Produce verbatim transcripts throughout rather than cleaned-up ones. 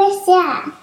What's that?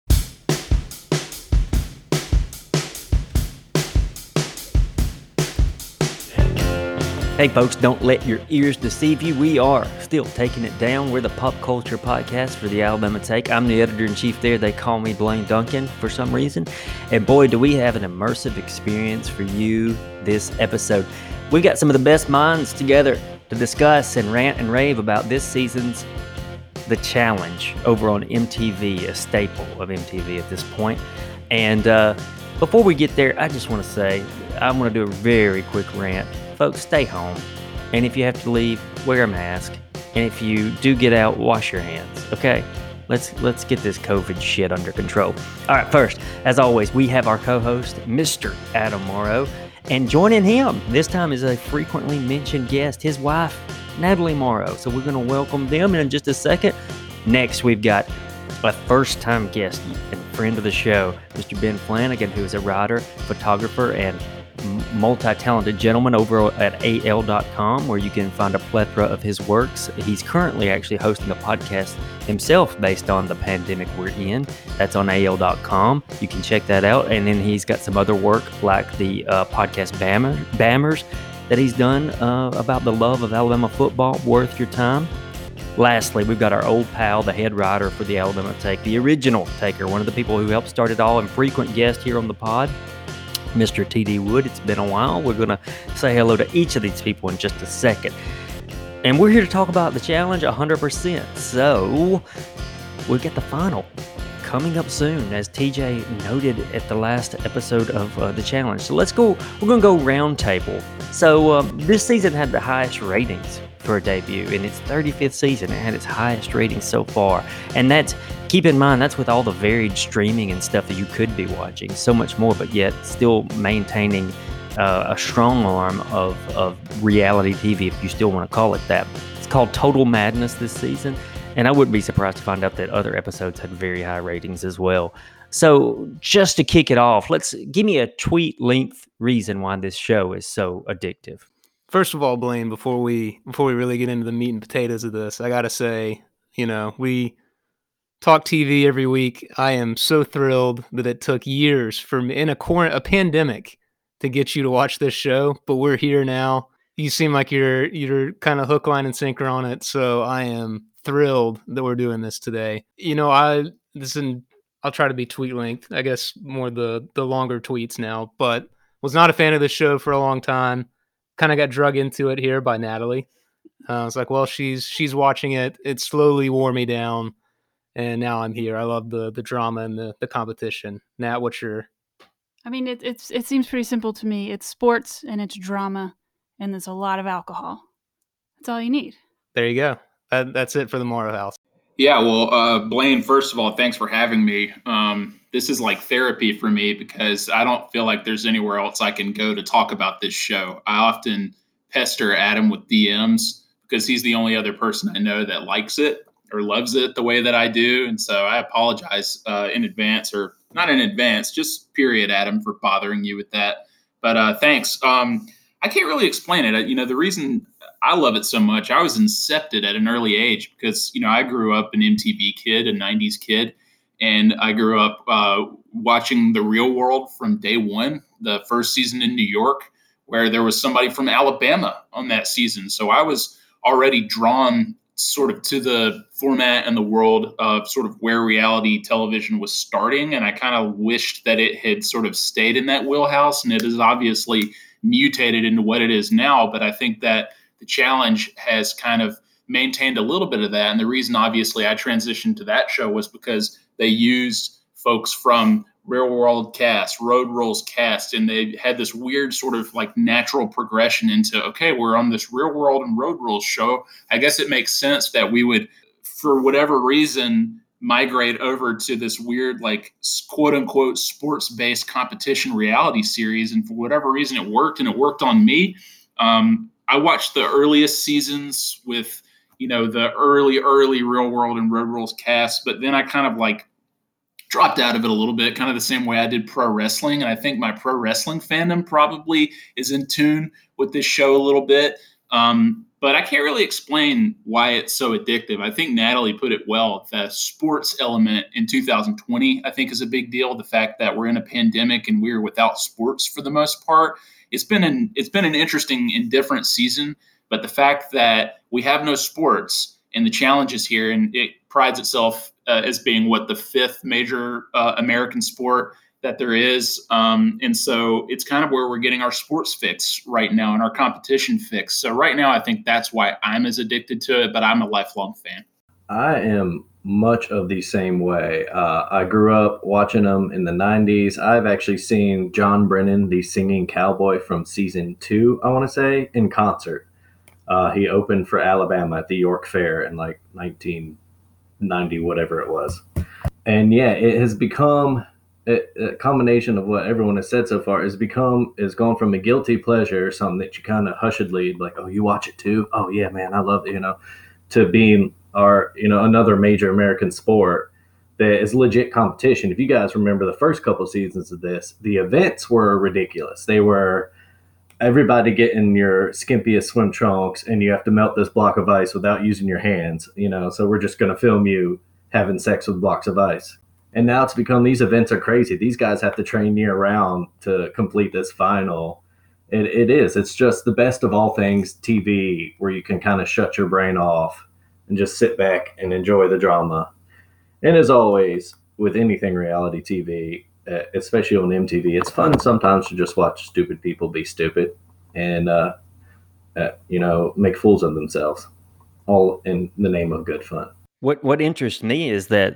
Hey folks, don't let your ears deceive you. We are still taking it down. We're the pop culture podcast for the Alabama Take. I'm the editor-in-chief there. They call me Blaine Duncan for some reason. And boy, do we have an immersive experience for you this episode. We've got some of the best minds together to discuss and rant and rave about this season's The Challenge over on M T V, a staple of M T V at this point. And uh, before we get there, I just want to say, I want to do a very quick rant. Folks, stay home, and if you have to leave, wear a mask, and if you do get out, wash your hands, okay? Let's let's get this COVID shit under control. All right, first, as always, we have our co-host, Mister Adam Morrow, and joining him this time is a frequently mentioned guest, his wife, Natalie Morrow. So we're going to welcome them in just a second. Next, we've got a first-time guest and friend of the show, Mister Ben Flanagan, who is a writer, photographer, and multi-talented gentleman over at A L dot com, where you can find a plethora of his works. He's currently actually hosting a podcast himself based on the pandemic we're in. That's on A L dot com. You can check that out. And then he's got some other work like the uh, podcast Bammer, Bammers that he's done uh, about the love of Alabama football, worth your time. Lastly, we've got our old pal, the head writer for the Alabama Take, the original taker, one of the people who helped start it all and frequent guest here on the pod, Mister T D Wood. It's been a while. We're going to say hello to each of these people in just a second. And we're here to talk about the challenge one hundred percent. So, we'll get the final coming up soon, as T J noted at the last episode of uh, the challenge. So let's go. We're going to go round table. So, um, this season had the highest ratings for a debut. In its thirty-fifth season, it had its highest ratings so far. And that's, keep in mind, that's with all the varied streaming and stuff that you could be watching. So much more, but yet still maintaining uh, a strong arm of, of reality T V, if you still want to call it that. It's called Total Madness this season. And I wouldn't be surprised to find out that other episodes had very high ratings as well. So just to kick it off, let's give me a tweet length reason why this show is so addictive. First of all, Blaine, before we before we really get into the meat and potatoes of this, I gotta say, you know, we talk T V every week. I am so thrilled that it took years for me in a cor- a pandemic to get you to watch this show, but we're here now. You seem like you're you're kind of hook, line, and sinker on it, so I am thrilled that we're doing this today. You know, I this is I'll try to be tweet length, I guess more the the longer tweets now, but was not a fan of this show for a long time. Kind of got drug into it here by Natalie. Uh, I was like, well, she's she's watching it. It slowly wore me down, and now I'm here. I love the the drama and the, the competition. Nat, what's your? I mean, it, it's it seems pretty simple to me. It's sports and it's drama, and there's a lot of alcohol. That's all you need. There you go. That, that's it for the Morrow House. Yeah, well, uh, Blaine, first of all, thanks for having me. Um, this is like therapy for me because I don't feel like there's anywhere else I can go to talk about this show. I often pester Adam with D Ms because he's the only other person I know that likes it or loves it the way that I do. And so I apologize uh, in advance, or not in advance, just period, Adam, for bothering you with that. But uh, thanks. Um, I can't really explain it. You know, the reason I love it so much, I was incepted at an early age because, you know, I grew up an M T V kid, a nineties kid, and I grew up uh, watching The Real World from day one, the first season in New York, where there was somebody from Alabama on that season. So I was already drawn sort of to the format and the world of sort of where reality television was starting. And I kind of wished that it had sort of stayed in that wheelhouse, and it has obviously mutated into what it is now. But I think that the challenge has kind of maintained a little bit of that. And the reason, obviously, I transitioned to that show was because they used folks from Real World cast, Road Rules cast, and they had this weird sort of like natural progression into, okay, we're on this Real World and Road Rules show. I guess it makes sense that we would, for whatever reason, migrate over to this weird, like, quote unquote, sports-based competition reality series. And for whatever reason, it worked, and it worked on me. Um, I watched the earliest seasons with, you know, the early, early Real World and Road Rules cast, but then I kind of like dropped out of it a little bit, kind of the same way I did pro wrestling. And I think my pro wrestling fandom probably is in tune with this show a little bit. Um, but I can't really explain why it's so addictive. I think Natalie put it well. The sports element in two thousand twenty, I think, is a big deal. The fact that we're in a pandemic and we're without sports for the most part. It's been an it's been an interesting and different season, but the fact that we have no sports and the challenges here, and it prides itself uh, as being what the fifth major uh, American sport that there is. Um, and so it's kind of where we're getting our sports fix right now and our competition fix. So right now, I think that's why I'm as addicted to it, but I'm a lifelong fan. I am much of the same way. Uh, I grew up watching them in the nineties. I've actually seen John Brennan, the singing cowboy from season two, I want to say, in concert. Uh, he opened for Alabama at the York Fair in like nineteen ninety, whatever it was. And yeah, it has become a, a combination of what everyone has said so far. Has become is gone from a guilty pleasure, something that you kind of hushedly like, oh, you watch it too? Oh yeah, man, I love it, you know, to being our, you know, another major American sport that is legit competition. If you guys remember the first couple of seasons of this, the events were ridiculous. They were everybody getting your skimpiest swim trunks, and you have to melt this block of ice without using your hands, you know, so we're just going to film you having sex with blocks of ice. And now it's become, these events are crazy. These guys have to train year round to complete this final. It, it is. It's just the best of all things T V, where you can kind of shut your brain off and just sit back and enjoy the drama. And as always, with anything reality T V, uh, especially on M T V, it's fun sometimes to just watch stupid people be stupid and, uh, uh, you know, make fools of themselves, all in the name of good fun. What What interests me is that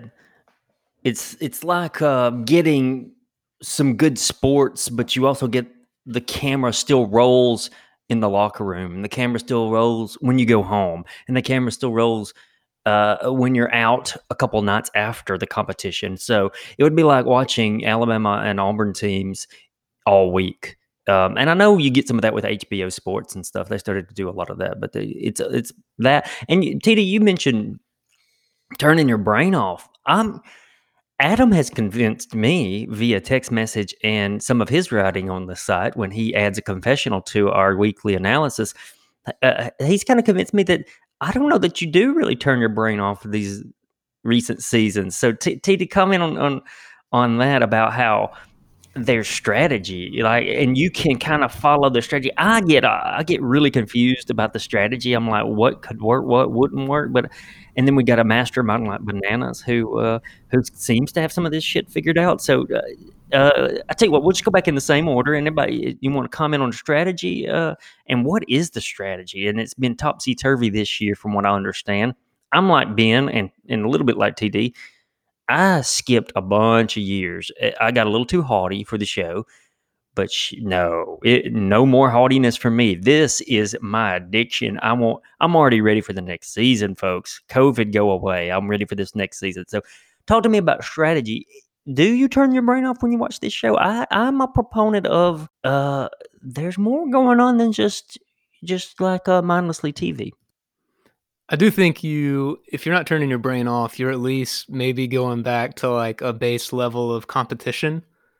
it's it's like uh, getting some good sports, but you also get the camera still rolls in the locker room, and the camera still rolls when you go home, and the camera still rolls uh, when you're out a couple nights after the competition. So it would be like watching Alabama and Auburn teams all week. Um, and I know you get some of that with H B O Sports and stuff. They started to do a lot of that, but they, it's it's that. And you- T D, you mentioned turning your brain off. I'm Adam has convinced me via text message and some of his writing on the site when he adds a confessional to our weekly analysis. Uh, he's kind of convinced me that I don't know that you do really turn your brain off for these recent seasons. So, T, T to comment on, on on that about how their strategy, like, and you can kind of follow the strategy. I get uh, I get really confused about the strategy. I'm like, what could work, what wouldn't work, but and then we got a mastermind like Bananas who uh, who seems to have some of this shit figured out. So uh, uh, I tell you what, we'll just go back in the same order. And everybody, you want to comment on the strategy uh, and what is the strategy? And it's been topsy turvy this year, from what I understand. I'm like Ben, and and a little bit like T D. I skipped a bunch of years. I got a little too haughty for the show, but sh- no, it, no more haughtiness for me. This is my addiction. I want. I'm already ready for the next season, folks. COVID go away. I'm ready for this next season. So, talk to me about strategy. Do you turn your brain off when you watch this show? I, I'm a proponent of. Uh, there's more going on than just just like uh, mindlessly T V. I do think you, if you're not turning your brain off, you're at least maybe going back to like a base level of competition.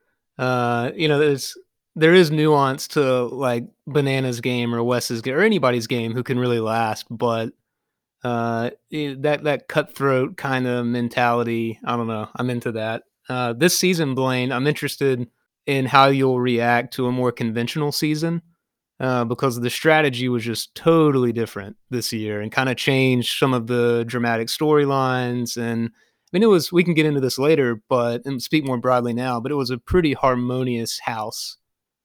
Uh, you know, there's there is nuance to like Banana's game or Wes's game or anybody's game who can really last, but uh, eh, that that cutthroat kind of mentality, I don't know. I'm into that. Uh, this season, Blaine, I'm interested in how you'll react to a more conventional season. Uh, because the strategy was just totally different this year and kind of changed some of the dramatic storylines. And I mean, it was, we can get into this later, but, and speak more broadly now, but it was a pretty harmonious house.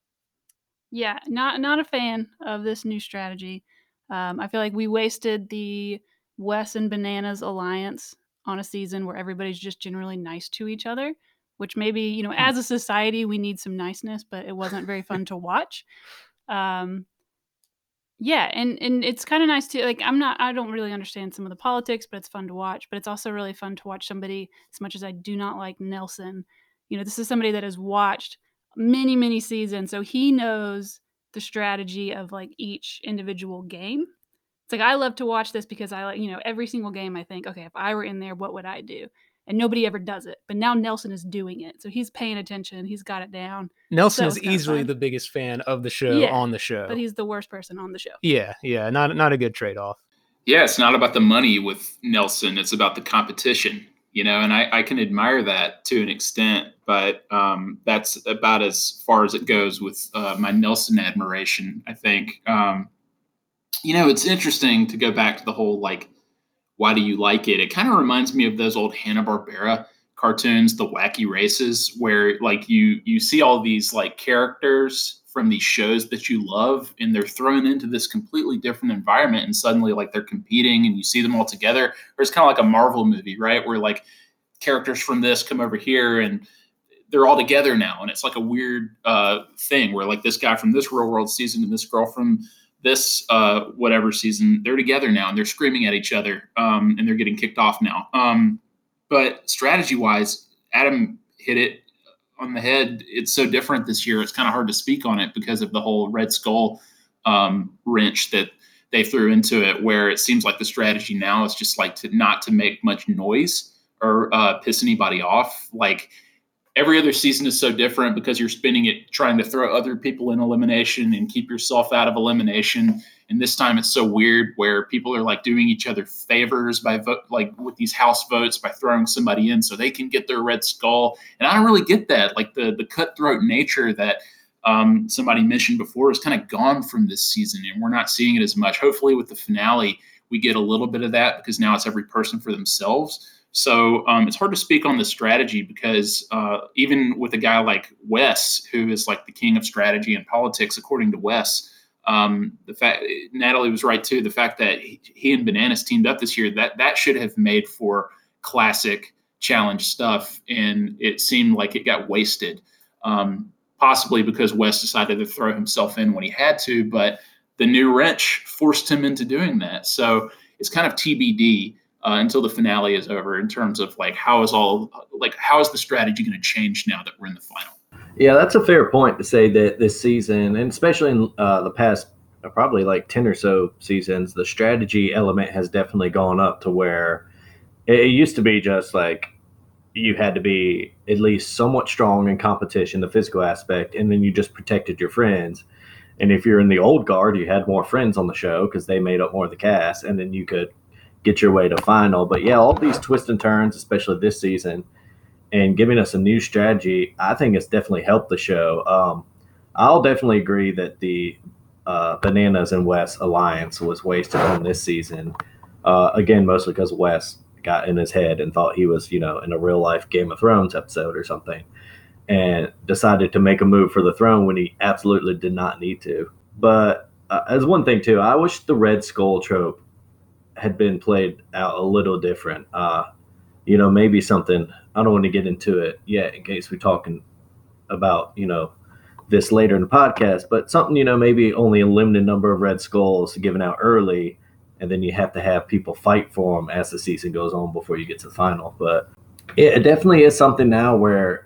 Yeah, not not a fan of this new strategy. Um, I feel like we wasted the Wes and Bananas alliance on a season where everybody's just generally nice to each other, which maybe, you know, as a society, we need some niceness, but it wasn't very fun to watch. Um, yeah, and and it's kind of nice to, like, I'm not I don't really understand some of the politics, but it's fun to watch. But it's also really fun to watch somebody, as much as I do not like Nelson. You know, this is somebody that has watched many, many seasons, so he knows the strategy of like each individual game. It's like I love to watch this because I like, you know, every single game I think, okay, if I were in there, what would I do? and nobody ever does it. But now Nelson is doing it, so he's paying attention. He's got it down. Nelson So is it's kinda easily fun. the biggest fan of the show Yeah, on the show. But he's the worst person on the show. Yeah, yeah, not not a good trade-off. Yeah, it's not about the money with Nelson. It's about the competition, you know, and I, I can admire that to an extent, but um, that's about as far as it goes with uh, my Nelson admiration, I think. Um, you know, it's interesting to go back to the whole, like, why do you like it? It kind of reminds me of those old Hanna-Barbera cartoons, the Wacky Races, where like you you see all these like characters from these shows that you love, and they're thrown into this completely different environment, and suddenly like they're competing, and you see them all together. Or it's kind of like a Marvel movie, right? Where like characters from this come over here, and they're all together now, and it's like a weird uh, thing where like this guy from this Real World season and this girl from this uh, whatever season, they're together now and they're screaming at each other, um, and they're getting kicked off now. Um, but strategy wise, Adam hit it on the head. It's so different this year. It's kind of hard to speak on it because of the whole Red Skull um, wrench that they threw into it, where it seems like the strategy now is just like to not to make much noise or uh, piss anybody off. Like, every other season is so different because you're spending it trying to throw other people in elimination and keep yourself out of elimination. And this time it's so weird where people are like doing each other favors by vote, like with these house votes, by throwing somebody in so they can get their Red Skull. And I don't really get that. Like the, the cutthroat nature that um, somebody mentioned before is kind of gone from this season, and we're not seeing it as much. Hopefully with the finale, we get a little bit of that because now it's every person for themselves. So um, it's hard to speak on the strategy because uh, even with a guy like Wes, who is like the king of strategy and politics, according to Wes, um, the fact Natalie was right too. The fact that he, he and Bananas teamed up this year, that that should have made for classic challenge stuff, and it seemed like it got wasted, um, possibly because Wes decided to throw himself in when he had to, but the new wrench forced him into doing that. So it's kind of T B D. Uh, until the finale is over, in terms of like how is all like how is the strategy going to change now that we're in the final? Yeah, that's a fair point to say that this season, and especially in uh, the past uh, probably like ten or so seasons, the strategy element has definitely gone up to where it, it used to be just like you had to be at least somewhat strong in competition, the physical aspect, and then you just protected your friends. And if you're in the old guard, you had more friends on the show because they made up more of the cast, and then you could get your way to final. But yeah, all these twists and turns, especially this season, and giving us a new strategy, I think it's definitely helped the show. Um, I'll definitely agree that the uh, Bananas and Wes alliance was wasted on this season. Uh, again, mostly because Wes got in his head and thought he was, you know, in a real life Game of Thrones episode or something, and decided to make a move for the throne when he absolutely did not need to. But uh, as one thing too, I wish the Red Skull trope had been played out a little different. Uh, you know, maybe something, I don't want to get into it yet in case we're talking about, you know, this later in the podcast, but something, you know, maybe only a limited number of Red Skulls given out early, and then you have to have people fight for them as the season goes on before you get to the final. But it definitely is something now where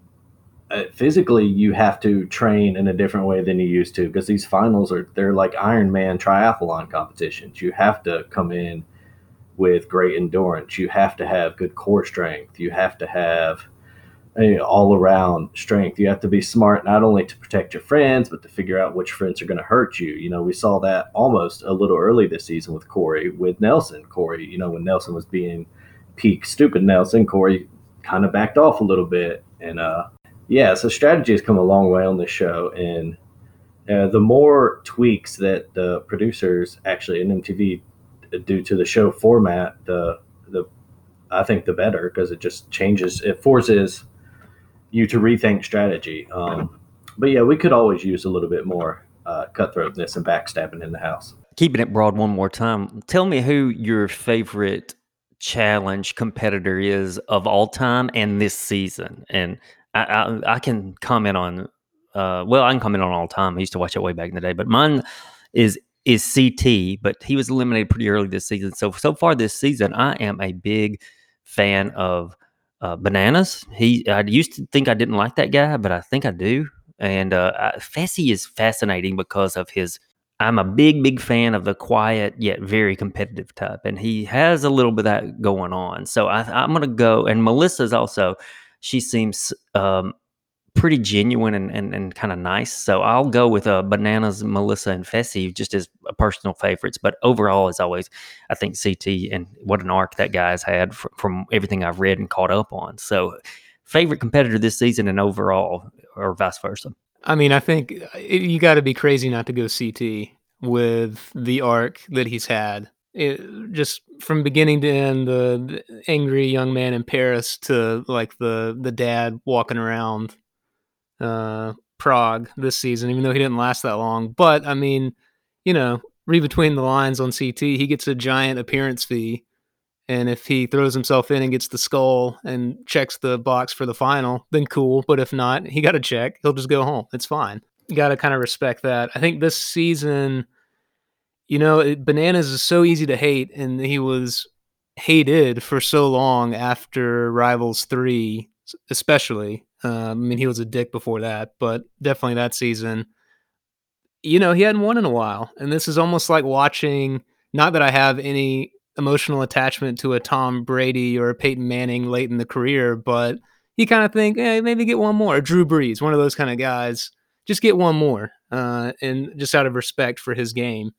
uh, physically you have to train in a different way than you used to, because these finals are, they're like Ironman triathlon competitions. You have to come in with great endurance. You have to have good core strength. You have to have a all around strength. You have to be smart, not only to protect your friends, but to figure out which friends are going to hurt you. You know, we saw that almost a little early this season with Corey, with Nelson. Corey, you know, when Nelson was being peak stupid Nelson, Corey kind of backed off a little bit. And, uh, yeah, so strategy has come a long way on this show, and uh, the more tweaks that the producers actually in M T V do to the show format, the the I think the better, because it just changes, it forces you to rethink strategy. Um, but yeah, we could always use a little bit more uh, cutthroatness and backstabbing in the house. Keeping it broad one more time, tell me who your favorite challenge competitor is of all time and this season, and I, I, I can comment on, uh, well, I can comment on all time. I used to watch it way back in the day, but mine is is C T, but he was eliminated pretty early this season. So, so far this season, I am a big fan of uh, Bananas. He, I used to think I didn't like that guy, but I think I do. And uh, I, Fessy is fascinating because of his I'm a big, big fan of the quiet yet very competitive type, and he has a little bit of that going on. So I, I'm going to go, and Melissa's also, she seems um, pretty genuine and, and, and kind of nice. So I'll go with uh, Bananas, Melissa, and Fessy just as personal favorites. But overall, as always, I think C T, and what an arc that guy's had fr- from everything I've read and caught up on. So favorite competitor this season and overall, or vice versa. I mean, I think you got to be crazy not to go C T with the arc that he's had. It, just from beginning to end, the, the angry young man in Paris to like the the dad walking around uh, Prague this season, even though he didn't last that long. But I mean, you know, read between the lines on C T, he gets a giant appearance fee. And if he throws himself in and gets the skull and checks the box for the final, then cool. But if not, he got to check. He'll just go home. It's fine. You got to kind of respect that. I think this season, you know, it, Bananas is so easy to hate, and he was hated for so long after Rivals three, especially. Um, I mean, he was a dick before that, but definitely that season. You know, he hadn't won in a while. And this is almost like watching, not that I have any emotional attachment to a Tom Brady or a Peyton Manning late in the career, but you kind of think, hey, maybe get one more. Drew Brees, one of those kind of guys. Just get one more, uh, and just out of respect for his game.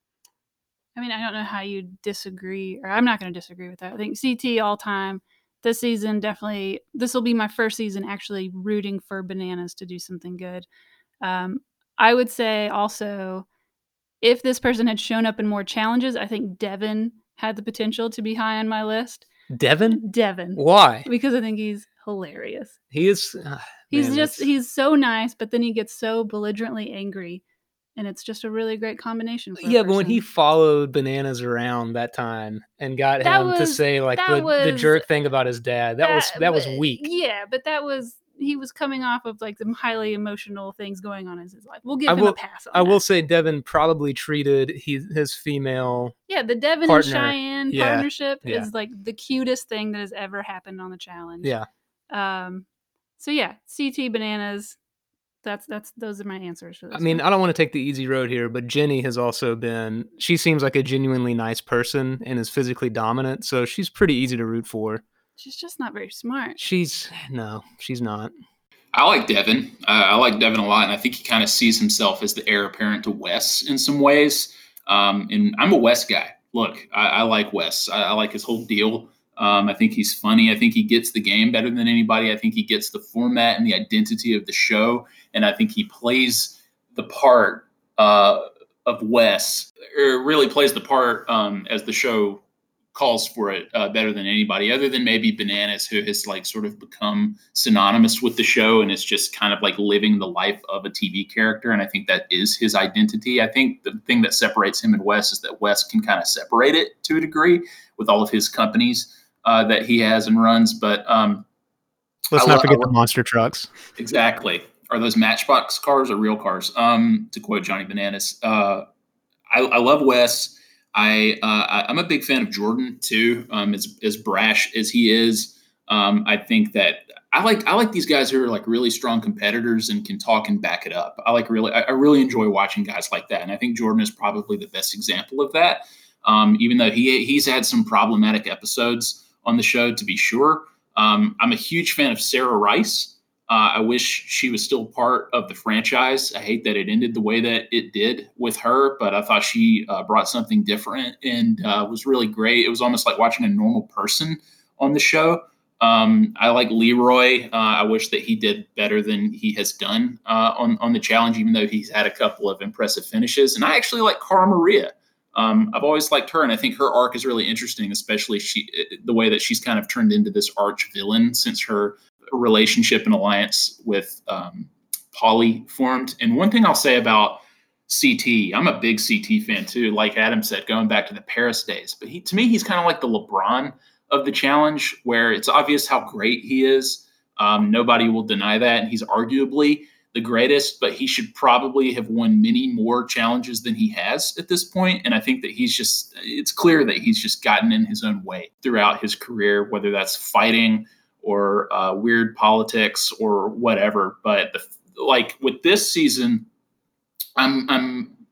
I mean, I don't know how you disagree, or I'm not going to disagree with that. I think C T all time, this season definitely, this will be my first season actually rooting for Bananas to do something good. Um, I would say also, if this person had shown up in more challenges, I think Devin had the potential to be high on my list. Devin? Devin. Why? Because I think he's hilarious. He is. Uh, he's man, just, that's... he's so nice, but then he gets so belligerently angry. And it's just a really great combination. For yeah, but when he followed Bananas around that time and got that him was, to say like the, was, the jerk thing about his dad, that, that was that was weak. Yeah, but that was he was coming off of like some highly emotional things going on in his life. We'll give I him will, a pass on I that. will say Devin probably treated his, his female Yeah, the Devin partner. and Cheyenne yeah. partnership yeah. is like the cutest thing that has ever happened on the challenge. Yeah. Um. So yeah, C T Bananas. That's that's those are my answers for this. I mean, one. I don't want to take the easy road here, but Jenny has also been. She seems like a genuinely nice person and is physically dominant, so she's pretty easy to root for. She's just not very smart. She's no, she's not. I like Devin. Uh, I like Devin a lot, and I think he kind of sees himself as the heir apparent to Wes in some ways. Um, and I'm a Wes guy. Look, I, I like Wes. I, I like his whole deal. Um, I think he's funny. I think he gets the game better than anybody. I think he gets the format and the identity of the show. And I think he plays the part uh, of Wes, or really plays the part um, as the show calls for it uh, better than anybody, other than maybe Bananas, who has like sort of become synonymous with the show and is just kind of like living the life of a T V character. And I think that is his identity. I think the thing that separates him and Wes is that Wes can kind of separate it to a degree with all of his companies uh, that he has and runs. But um, let's I not lo- forget lo- the monster trucks. Exactly. Are those Matchbox cars or real cars? Um, to quote Johnny Bananas. Uh, I, I love Wes. I, uh, I'm a big fan of Jordan too. Um, as, as brash as he is, um, I think that I like I like these guys who are like really strong competitors and can talk and back it up. I like really I, I really enjoy watching guys like that, and I think Jordan is probably the best example of that. Um, even though he he's had some problematic episodes on the show, to be sure. Um, I'm a huge fan of Sarah Rice. Uh, I wish she was still part of the franchise. I hate that it ended the way that it did with her, but I thought she uh, brought something different and uh, was really great. It was almost like watching a normal person on the show. Um, I like Leroy. Uh, I wish that he did better than he has done uh, on, on the challenge, even though he's had a couple of impressive finishes. And I actually like Cara Maria. Um, I've always liked her, and I think her arc is really interesting, especially she the way that she's kind of turned into this arch villain since her relationship and alliance with um, Paulie formed. And one thing I'll say about C T, I'm a big C T fan too, like Adam said, going back to the Paris days. But he, to me, he's kind of like the LeBron of the challenge, where it's obvious how great he is. Um, nobody will deny that. And he's arguably the greatest, but he should probably have won many more challenges than he has at this point. And I think that he's just, it's clear that he's just gotten in his own way throughout his career, whether that's fighting or uh, weird politics or whatever. But the, like with this season, I'm I'm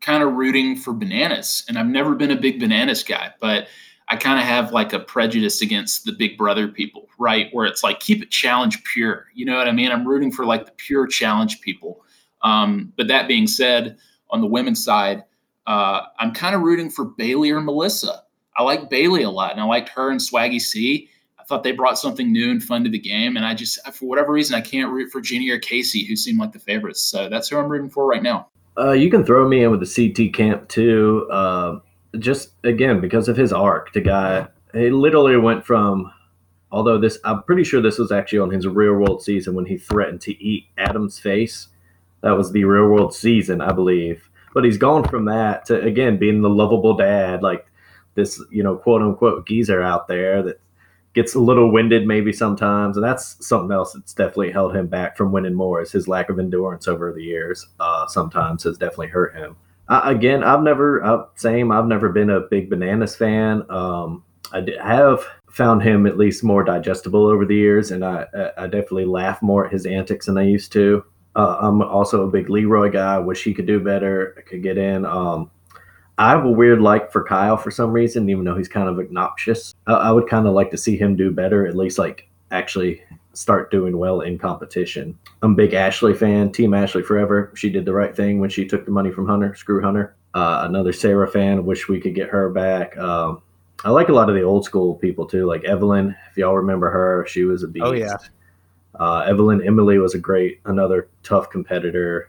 kind of rooting for Bananas. And I've never been a big Bananas guy, but I kind of have like a prejudice against the Big Brother people, right? Where it's like, keep it challenge pure. You know what I mean? I'm rooting for like the pure challenge people. Um, but that being said, on the women's side, uh, I'm kind of rooting for Bailey or Melissa. I like Bailey a lot, and I liked her and Swaggy C. I thought they brought something new and fun to the game, and I just, for whatever reason, I can't root for Ginny or Casey, who seem like the favorites. So that's who I'm rooting for right now. Uh, you can throw me in with the C T camp too. Uh, just again because of his arc, the guy he literally went from. Although this, I'm pretty sure this was actually on his Real World season when he threatened to eat Adam's face. That was the Real World season, I believe. But he's gone from that to, again, being the lovable dad, like this, you know, quote unquote geezer out there that gets a little winded maybe sometimes. And that's something else that's definitely held him back from winning more, is his lack of endurance over the years. Uh, sometimes has definitely hurt him. Uh, again, I've never, uh, same, I've never been a big Bananas fan. Um, I have found him at least more digestible over the years, and I, I definitely laugh more at his antics than I used to. Uh, I'm also a big Leroy guy. I wish he could do better. I could get in. Um, I have a weird like for Kyle for some reason, even though he's kind of obnoxious. I, I would kind of like to see him do better, at least like actually start doing well in competition. I'm a big Ashley fan. Team Ashley forever. She did the right thing when she took the money from Hunter. Screw Hunter. Uh, another Sarah fan. Wish we could get her back. Um, I like a lot of the old school people too, like Evelyn. If y'all remember her, she was a beast. Oh yeah. Uh, Evelyn Emily was a great, another tough competitor.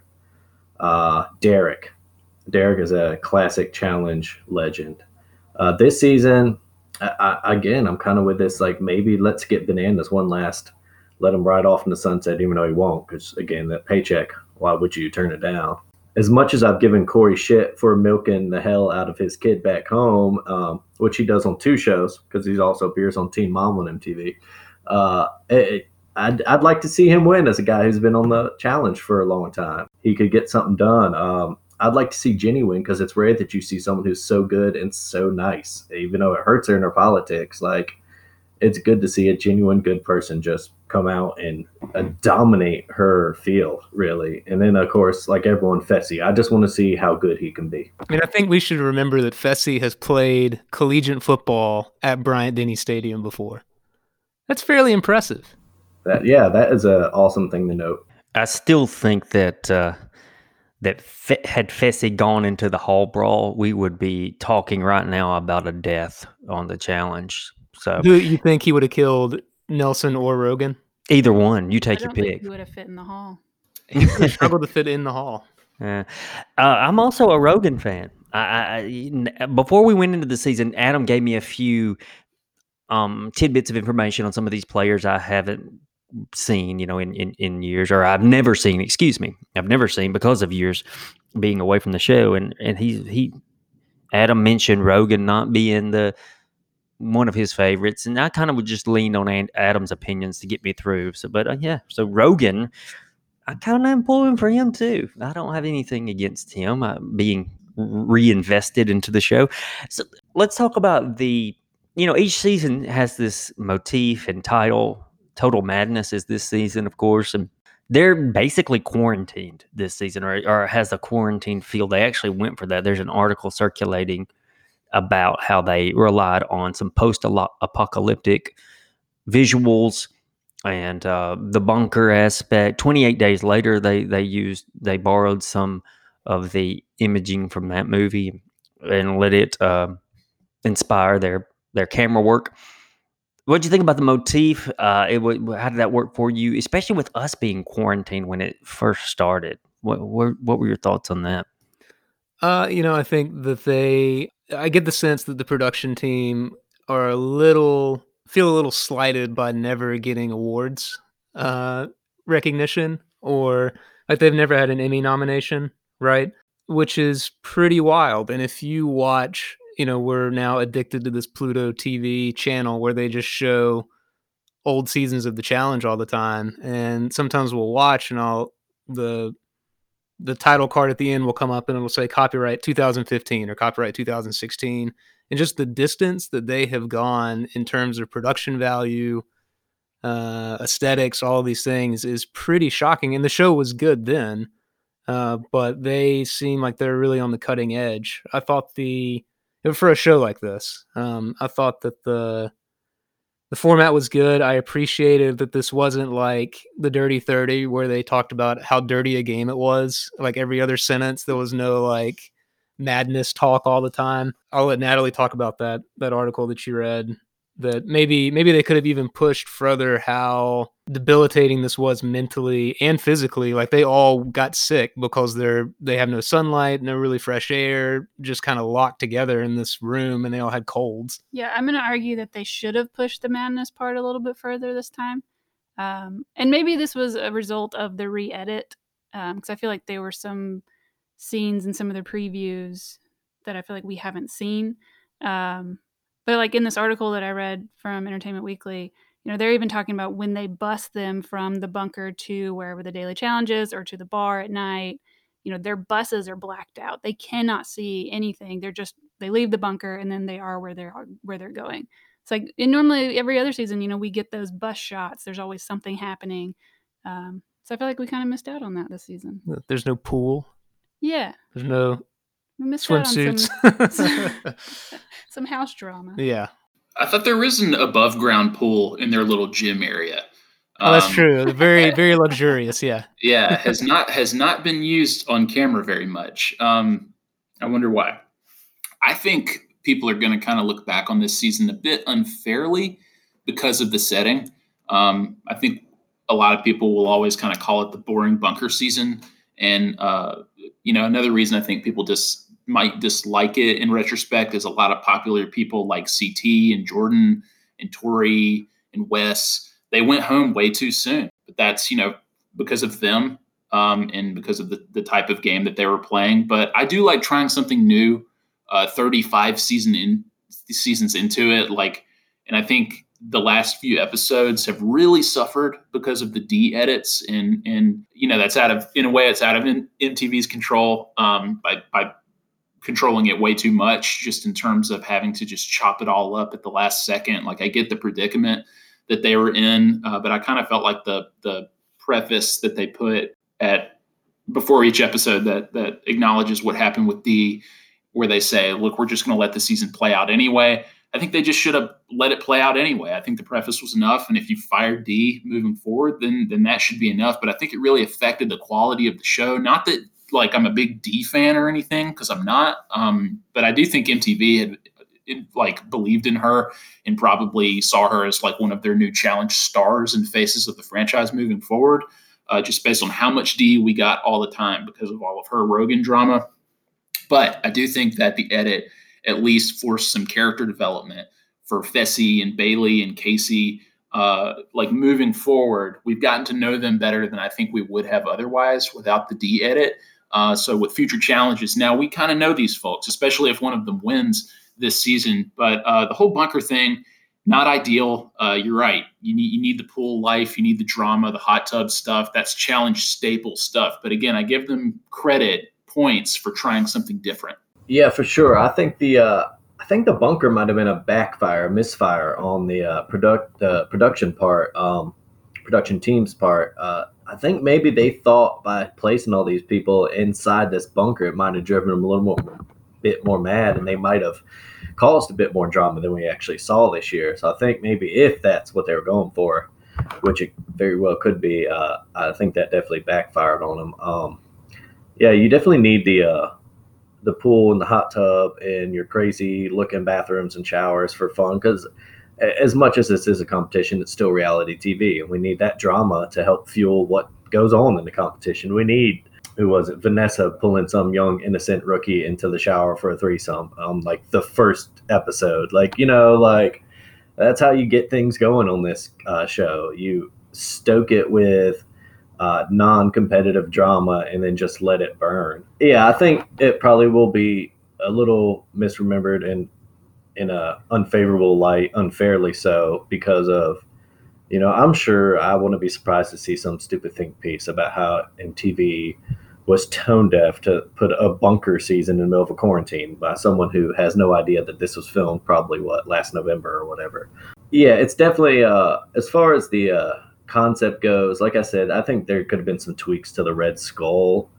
Uh, Derek. Derek is a classic challenge legend. Uh, this season, I, I, again, I'm kind of with this, like maybe let's get Bananas one last, let him ride off in the sunset, even though he won't, because again, that paycheck, why would you turn it down? As much as I've given Corey shit for milking the hell out of his kid back home, um, which he does on two shows, because he also appears on Teen Mom on M T V, uh, it, I'd, I'd like to see him win as a guy who's been on the challenge for a long time. He could get something done. Um, I'd like to see Ginny win, because it's rare that you see someone who's so good and so nice, even though it hurts her in her politics. Like, it's good to see a genuine good person just come out and uh, dominate her field, really. And then, of course, like everyone, Fessy. I just want to see how good he can be. I mean, I think we should remember that Fessy has played collegiate football at Bryant-Denny Stadium before. That's fairly impressive. That, yeah, that is an awesome thing to note. I still think that uh, that Fe- had Fessy gone into the hall brawl, we would be talking right now about a death on the challenge. So, do you think he would have killed Nelson or Rogan? Either one, you take I your don't think pick. he would have fit in the hall. He would have struggled to fit in the hall. Uh, uh, I'm also a Rogan fan. I, I, before we went into the season, Adam gave me a few um, tidbits of information on some of these players I haven't seen, you know, in, in, in years, or I've never seen, excuse me, I've never seen because of years being away from the show. And, and he, he, Adam mentioned Rogan not being the, one of his favorites. And I kind of would just lean on Adam's opinions to get me through. So, but uh, yeah, so Rogan, I kind of am pulling for him too. I don't have anything against him uh, being reinvested into the show. So let's talk about the, you know, each season has this motif and title. Total Madness is this season, of course, and they're basically quarantined this season, or, or has a quarantine feel. They actually went for that. There's an article circulating about how they relied on some post-apocalyptic visuals and uh, the bunker aspect. twenty-eight days later, they they used they borrowed some of the imaging from that movie and let it uh, inspire their their camera work. What did you think about the motif? Uh, it would, how did that work for you, especially with us being quarantined when it first started? What what, what were your thoughts on that? Uh, you know, I think that they, I get the sense that the production team are a little, feel a little slighted by never getting awards uh, recognition, or like they've never had an Emmy nomination, right? Which is pretty wild. And if you watch, you know, we're now addicted to this Pluto T V channel where they just show old seasons of the challenge all the time. And sometimes we'll watch and I'll, the, the title card at the end will come up and it'll say copyright two thousand fifteen or copyright two thousand sixteen. And just the distance that they have gone in terms of production value, uh, aesthetics, all of these things is pretty shocking. And the show was good then. uh, but they seem like they're really on the cutting edge. I thought the for a show like this, um, I thought that the the format was good. I appreciated that this wasn't like the Dirty thirty where they talked about how dirty a game it was. Like every other sentence, there was no like madness talk all the time. I'll let Natalie talk about that that article that you read. That maybe maybe they could have even pushed further how debilitating this was mentally and physically. Like they all got sick because they're they have no sunlight, no really fresh air, just kind of locked together in this room, and they all had colds. Yeah, I'm going to argue that they should have pushed the madness part a little bit further this time. Um, and maybe this was a result of the re-edit, because um, I feel like there were some scenes in some of the previews that I feel like we haven't seen. Um, but like in this article that I read from Entertainment Weekly, you know, they're even talking about when they bus them from the bunker to wherever the daily challenge is or to the bar at night, you know, their buses are blacked out. They cannot see anything. They're just, they leave the bunker and then they are where they're, where they're going. It's like, and normally every other season, you know, we get those bus shots. There's always something happening. Um, so I feel like we kind of missed out on that this season. There's no pool. Yeah. There's no we missed swimsuits. Out on some, some house drama. Yeah. I thought there was an above ground pool in their little gym area. Oh, that's Um, true. Very, very luxurious. Yeah. yeah, has not has not been used on camera very much. Um, I wonder why. I think people are going to kind of look back on this season a bit unfairly because of the setting. Um, I think a lot of people will always kind of call it the boring bunker season. And, uh, you know, another reason I think people just might dislike it in retrospect is a lot of popular people like C T and Jordan and Tori and Wes. They went home way too soon. But that's, you know, because of them um, and because of the, the type of game that they were playing. But I do like trying something new. Uh, thirty-five season in seasons into it, like, and I think the last few episodes have really suffered because of the D edits, and and you know that's out of in a way it's out of M T V's control um, by by controlling it way too much, just in terms of having to just chop it all up at the last second. Like I get the predicament that they were in, uh, but I kind of felt like the the preface that they put at before each episode that that acknowledges what happened with D, where they say, look, we're just going to let the season play out anyway. I think they just should have let it play out anyway. I think the preface was enough. And if you fire D moving forward, then then that should be enough. But I think it really affected the quality of the show. Not that like I'm a big D fan or anything, because I'm not. Um, but I do think M T V had it, like believed in her and probably saw her as like one of their new challenge stars and faces of the franchise moving forward, uh, just based on how much D we got all the time because of all of her Rogan drama. But I do think that the edit at least forced some character development for Fessy and Bailey and Casey. Uh, like moving forward, we've gotten to know them better than I think we would have otherwise without the D edit. Uh, so with future challenges, now we kind of know these folks, especially if one of them wins this season. But uh, the whole bunker thing, not ideal. Uh, you're right. You need you need the pool life. You need the drama, the hot tub stuff. That's challenge staple stuff. But again, I give them credit points for trying something different. Yeah, for sure. I think the uh, I think the bunker might have been a backfire, misfire on the uh, product uh, production part, um, production team's part. Uh, I think maybe they thought by placing all these people inside this bunker, it might have driven them a little more, bit more mad, and they might have caused a bit more drama than we actually saw this year. So I think maybe if that's what they were going for, which it very well could be, uh, I think that definitely backfired on them. Um, Yeah, you definitely need the uh, the pool and the hot tub and your crazy looking bathrooms and showers for fun. Because as much as this is a competition, it's still reality T V, and we need that drama to help fuel what goes on in the competition. We need, who was it, Vanessa pulling some young innocent rookie into the shower for a threesome, um, like the first episode. Like, you know, like that's how you get things going on this uh, show. You stoke it with Uh, non-competitive drama and then just let it burn. Yeah, I think it probably will be a little misremembered and in a unfavorable light, unfairly so, because of, you know, I'm sure I wouldn't be surprised to see some stupid think piece about how M T V was tone deaf to put a bunker season in the middle of a quarantine by someone who has no idea that this was filmed probably what last November or whatever. Yeah, it's definitely uh, as far as the uh, concept goes, like I said, I think there could have been some tweaks to the Red Skull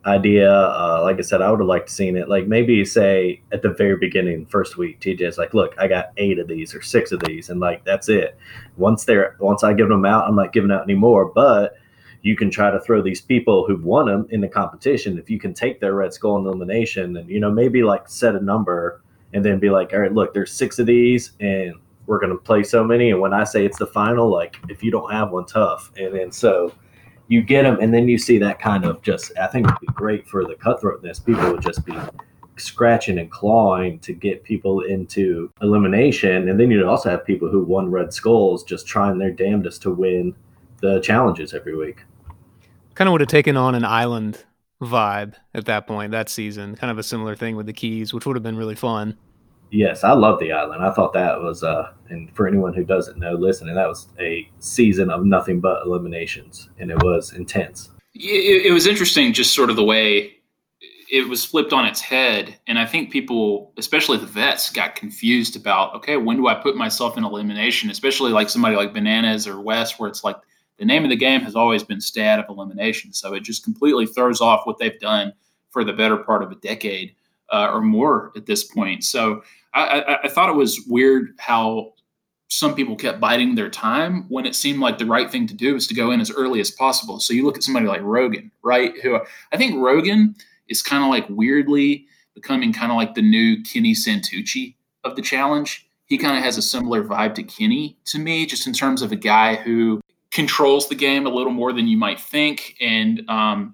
idea. Uh, like I said, I would have liked to seen it. Like maybe say at the very beginning, first week, T J's like, look, I got eight of these or six of these, and like that's it. Once they're once I give them out, I'm not giving out anymore. But you can try to throw these people who've won them in the competition. If you can take their Red Skull in elimination, and you know maybe like set a number, and then be like, all right, look, there's six of these, and we're gonna play so many. And when I say it's the final, like if you don't have one, tough. And then so. You get them, and then you see that kind of just, I think it would be great for the cutthroatness. People would just be scratching and clawing to get people into elimination. And then you'd also have people who won Red Skulls just trying their damnedest to win the challenges every week. Kind of would have taken on an island vibe at that point, that season. Kind of a similar thing with the Keys, which would have been really fun. Yes, I love the island. I thought that was, uh, and for anyone who doesn't know, listening, that was a season of nothing but eliminations, and it was intense. It, it was interesting, just sort of the way it was flipped on its head, and I think people, especially the vets, got confused about, okay, when do I put myself in elimination, especially like somebody like Bananas or Wes, where it's like the name of the game has always been stay out of elimination, so it just completely throws off what they've done for the better part of a decade. Uh, or more at this point. So I, I, I thought it was weird how some people kept biding their time when it seemed like the right thing to do was to go in as early as possible. So you look at somebody like Rogan, right? Who I think Rogan is kind of like weirdly becoming kind of like the new Kenny Santucci of the challenge. He kind of has a similar vibe to Kenny to me, just in terms of a guy who controls the game a little more than you might think. And, um,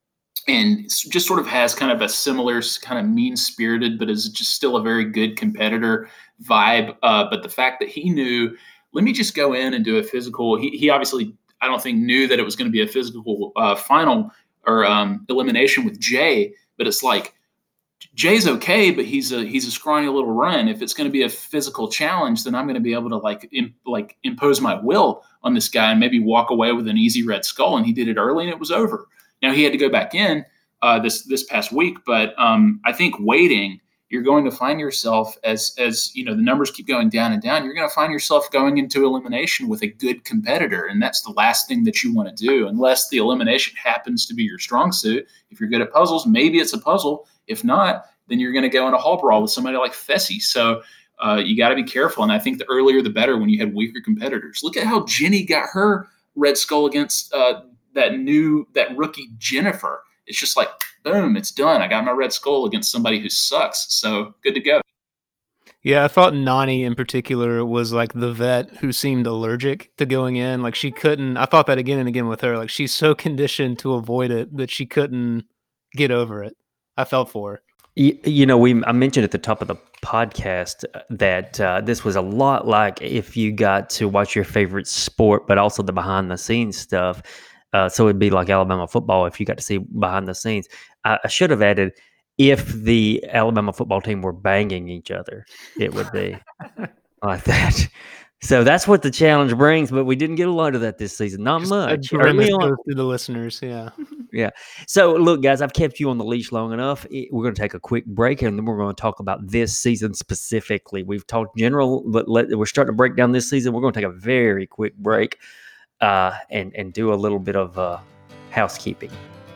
And just sort of has kind of a similar kind of mean-spirited, but is just still a very good competitor vibe. Uh, but the fact that he knew, let me just go in and do a physical. He, he obviously, I don't think, knew that it was going to be a physical uh, final or um, elimination with Jay. But it's like Jay's okay, but he's a he's a scrawny little run. If it's going to be a physical challenge, then I'm going to be able to like im- like impose my will on this guy and maybe walk away with an easy Red Skull. And he did it early, and it was over. Now, he had to go back in uh, this this past week, but um, I think waiting, you're going to find yourself as, as you know, the numbers keep going down and down, you're going to find yourself going into elimination with a good competitor, and that's the last thing that you want to do, unless the elimination happens to be your strong suit. If you're good at puzzles, maybe it's a puzzle. If not, then you're going to go in a hall brawl with somebody like Fessy. So uh, you got to be careful, and I think the earlier the better when you had weaker competitors. Look at how Jenny got her Red Skull against uh, that new, that rookie Jennifer. It's just like, boom, it's done. I got my Red Skull against somebody who sucks. So good to go. Yeah, I thought Nani in particular was like the vet who seemed allergic to going in. Like she couldn't, I thought that again and again with her. Like she's so conditioned to avoid it that she couldn't get over it. I felt for her. You, you know, we I mentioned at the top of the podcast that uh, this was a lot like if you got to watch your favorite sport, but also the behind the scenes stuff. Uh, so it'd be like Alabama football if you got to see behind the scenes. I, I should have added if the Alabama football team were banging each other, it would be like that. So that's what the challenge brings, but we didn't get a lot of that this season. Not Just much. a grimace goes to the listeners, yeah. Yeah. So look, guys, I've kept you on the leash long enough. We're going to take a quick break, and then we're going to talk about this season specifically. We've talked general, but let, we're starting to break down this season. We're going to take a very quick break. Uh, and, and do a little bit of uh, housekeeping.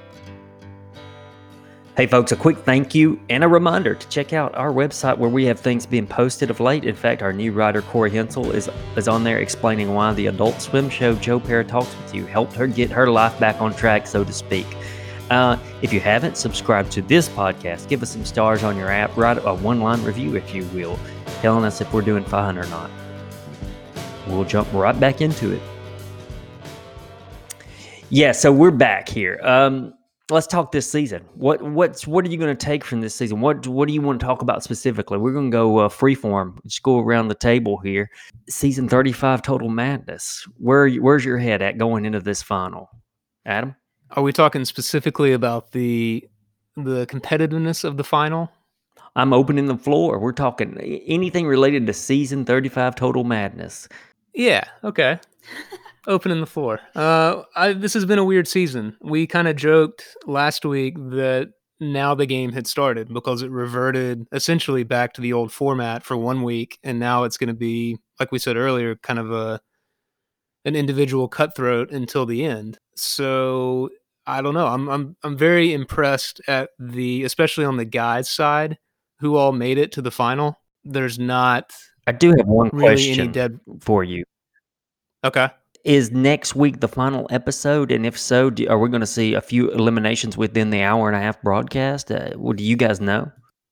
Hey, folks, a quick thank you and a reminder to check out our website where we have things being posted of late. In fact, our new writer, Corey Hensel, is, is on there explaining why the Adult Swim show Joe Para Talks With You helped her get her life back on track, so to speak. Uh, if you haven't subscribed to this podcast, give us some stars on your app. Write a one-line review, if you will, telling us if we're doing fine or not. We'll jump right back into it. Yeah, so we're back here. Um, let's talk this season. What what's what are you going to take from this season? What what do you want to talk about specifically? We're going to go uh, freeform. Just go around the table here. Season thirty-five, Total Madness. Where where's your head at going into this final, Adam? Are we talking specifically about the the competitiveness of the final? I'm opening the floor. We're talking anything related to season thirty-five, Total Madness. Yeah. Okay. Opening the floor. Uh, I, this has been a weird season. We kind of joked last week that now the game had started because it reverted essentially back to the old format for one week, and now it's going to be, like we said earlier, kind of a an individual cutthroat until the end. So I don't know. I'm I'm I'm very impressed at the, especially on the guys' side, who all made it to the final. There's not I do have one really any question dead. for you. Okay. Is next week the final episode? And if so, do, are we going to see a few eliminations within the hour and a half broadcast? Uh, what do you guys know?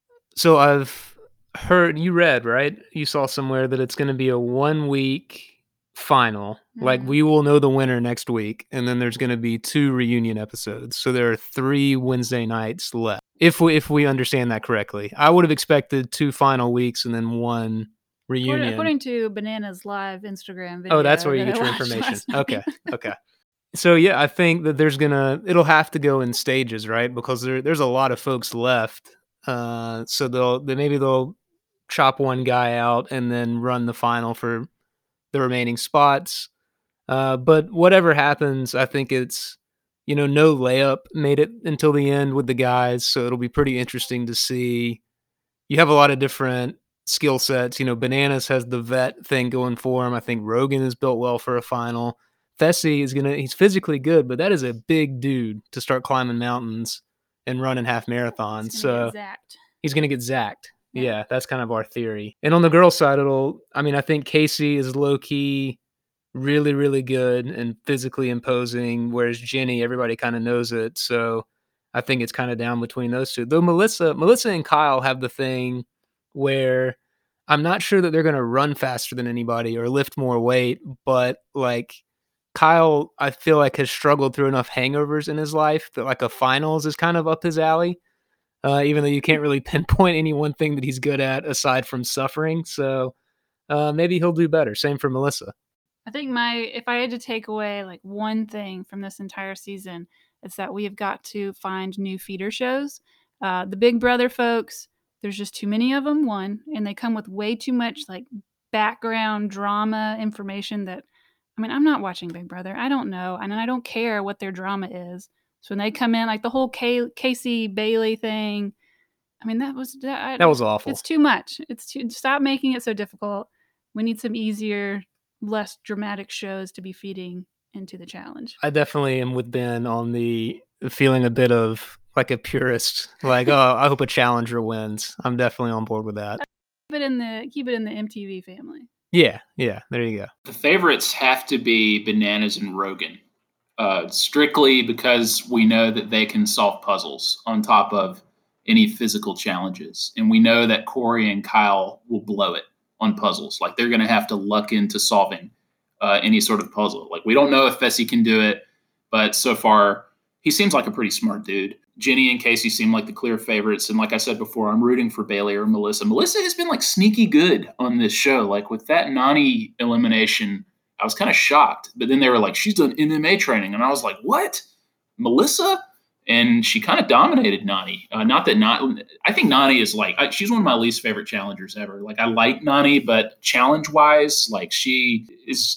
So I've heard, you read, right? You saw somewhere that it's going to be a one week final. Mm. Like we will know the winner next week, and then there's going to be two reunion episodes. So there are three Wednesday nights left. If we if we understand that correctly, I would have expected two final weeks and then one reunion. According to Bananas Live Instagram video. Oh, that's where you that get I your watched information. last night. Okay, okay. So yeah, I think that there's gonna it'll have to go in stages, right? Because there there's a lot of folks left. Uh, so they'll they maybe they'll chop one guy out and then run the final for the remaining spots. Uh, but whatever happens, I think it's, you know, no layup made it until the end with the guys. So it'll be pretty interesting to see. You have a lot of different skill sets. You know, Bananas has the vet thing going for him. I think Rogan is built well for a final. Fessy is gonna he's physically good, but that is a big dude to start climbing mountains and running half marathons. He's So get zapped. he's gonna get zacked. Yeah. Yeah, that's kind of our theory. And on the girls' side, it'll I mean, I think Casey is low key really, really good and physically imposing, whereas Jenny, everybody kind of knows it. So I think it's kind of down between those two. Though Melissa, Melissa and Kyle have the thing where I'm not sure that they're going to run faster than anybody or lift more weight, but like Kyle, I feel like has struggled through enough hangovers in his life that like a finals is kind of up his alley, uh, even though you can't really pinpoint any one thing that he's good at aside from suffering. So uh, maybe he'll do better. Same for Melissa. I think my if I had to take away like one thing from this entire season, it's that we have got to find new feeder shows. Uh, the Big Brother folks, there's just too many of them, one, and they come with way too much like background drama information that, I mean, I'm not watching Big Brother. I don't know. And I don't care what their drama is. So when they come in, like the whole Kay, Casey Bailey thing, I mean, that was that, that was awful. It's too much. It's too, stop making it so difficult. We need some easier, less dramatic shows to be feeding into the challenge. I definitely am with Ben on the feeling a bit of like a purist, like, oh, I hope a challenger wins. I'm definitely on board with that. Keep it in the keep it in the M T V family. Yeah, yeah, there you go. The favorites have to be Bananas and Rogan, uh, strictly because we know that they can solve puzzles on top of any physical challenges. And we know that Corey and Kyle will blow it on puzzles. Like they're going to have to luck into solving uh, any sort of puzzle. Like we don't know if Fessy can do it, but so far he seems like a pretty smart dude. Jenny and Casey seem like the clear favorites. And like I said before, I'm rooting for Bailey or Melissa. Melissa has been like sneaky good on this show. Like with that Nany elimination, I was kind of shocked. But then they were like, she's done M M A training. And I was like, what? Melissa? And she kind of dominated Nany. Uh, not that not, I think Nany is like, I, she's one of my least favorite challengers ever. Like I like Nany, but challenge wise, like she is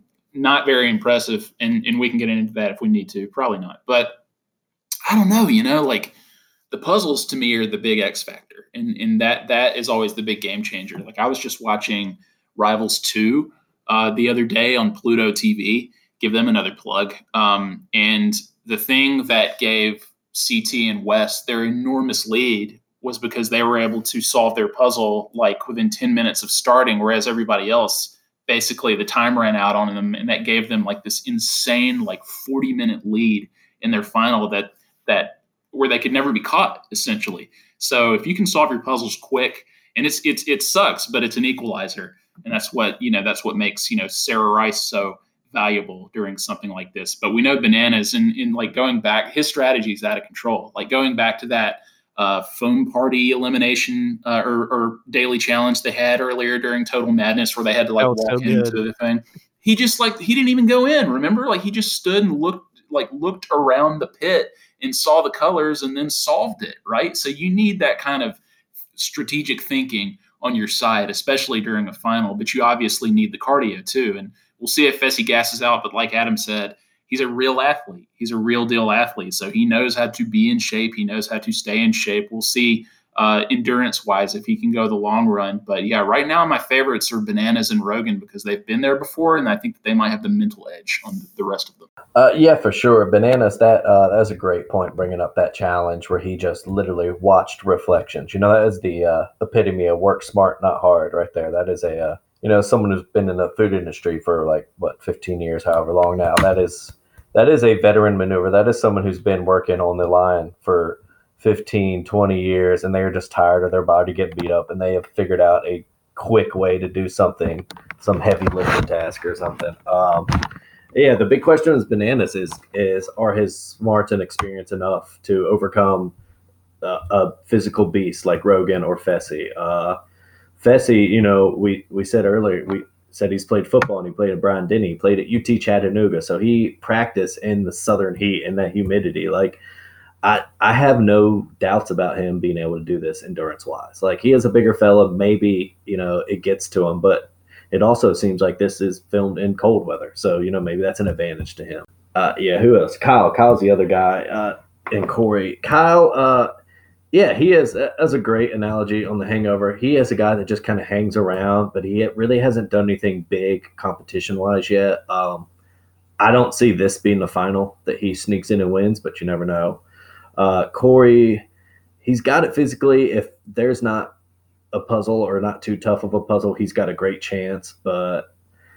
not very impressive. And, and we can get into that if we need to, probably not. But I don't know, you know, like the puzzles to me are the big X factor. And, and that, that is always the big game changer. Like I was just watching Rivals two uh, the other day on Pluto T V, give them another plug. Um, and the thing that gave C T and West their enormous lead was because they were able to solve their puzzle like within ten minutes of starting, whereas everybody else, basically the time ran out on them, and that gave them like this insane like forty minute lead in their final that that where they could never be caught, essentially. So if you can solve your puzzles quick, and it's it's it sucks, but it's an equalizer, and that's what you know that's what makes you know Sarah Rice so valuable during something like this. But we know Bananas and in like going back, his strategy is out of control. Like going back to that uh, phone party elimination uh, or, or daily challenge they had earlier during Total Madness, where they had to like walk so into the thing. He just like he didn't even go in. Remember, like he just stood and looked like looked around the pit and saw the colors and then solved it. Right. So you need that kind of strategic thinking on your side, especially during a final. But you obviously need the cardio too. And we'll see if Fessy gasses out, but like Adam said, he's a real athlete. He's a real deal athlete. So he knows how to be in shape. He knows how to stay in shape. We'll see uh, endurance-wise if he can go the long run. But, yeah, right now my favorites are Bananas and Rogan because they've been there before, and I think that they might have the mental edge on the rest of them. Uh, yeah, for sure. Bananas, that uh, that's a great point, bringing up that challenge where he just literally watched reflections. You know, that is the uh, epitome of work smart, not hard right there. That is a, uh, you know, someone who's been in the food industry for like, what, fifteen years, however long now. That is that is a veteran maneuver. That is someone who's been working on the line for fifteen, twenty years, and they're just tired of their body getting beat up, and they have figured out a quick way to do something, some heavy lifting task or something. Um, yeah, the big question is Bananas is, is are his smarts and experience enough to overcome uh, a physical beast like Rogan or Fessy? Uh, Fessy, you know, we, we said earlier, we said he's played football and he played at Bryant Denny, he played at U T Chattanooga, so he practiced in the southern heat and that humidity. Like, I, I have no doubts about him being able to do this endurance-wise. Like, he is a bigger fella. Maybe, you know, it gets to him. But it also seems like this is filmed in cold weather. So, you know, maybe that's an advantage to him. Uh, yeah, who else? Kyle. Kyle's the other guy. Uh, and Corey. Kyle, uh, yeah, he is, as a great analogy on The Hangover, he is a guy that just kind of hangs around, but he really hasn't done anything big competition-wise yet. Um, I don't see this being the final that he sneaks in and wins, but you never know. Uh, Corey, he's got it physically. If there's not a puzzle or not too tough of a puzzle, he's got a great chance. But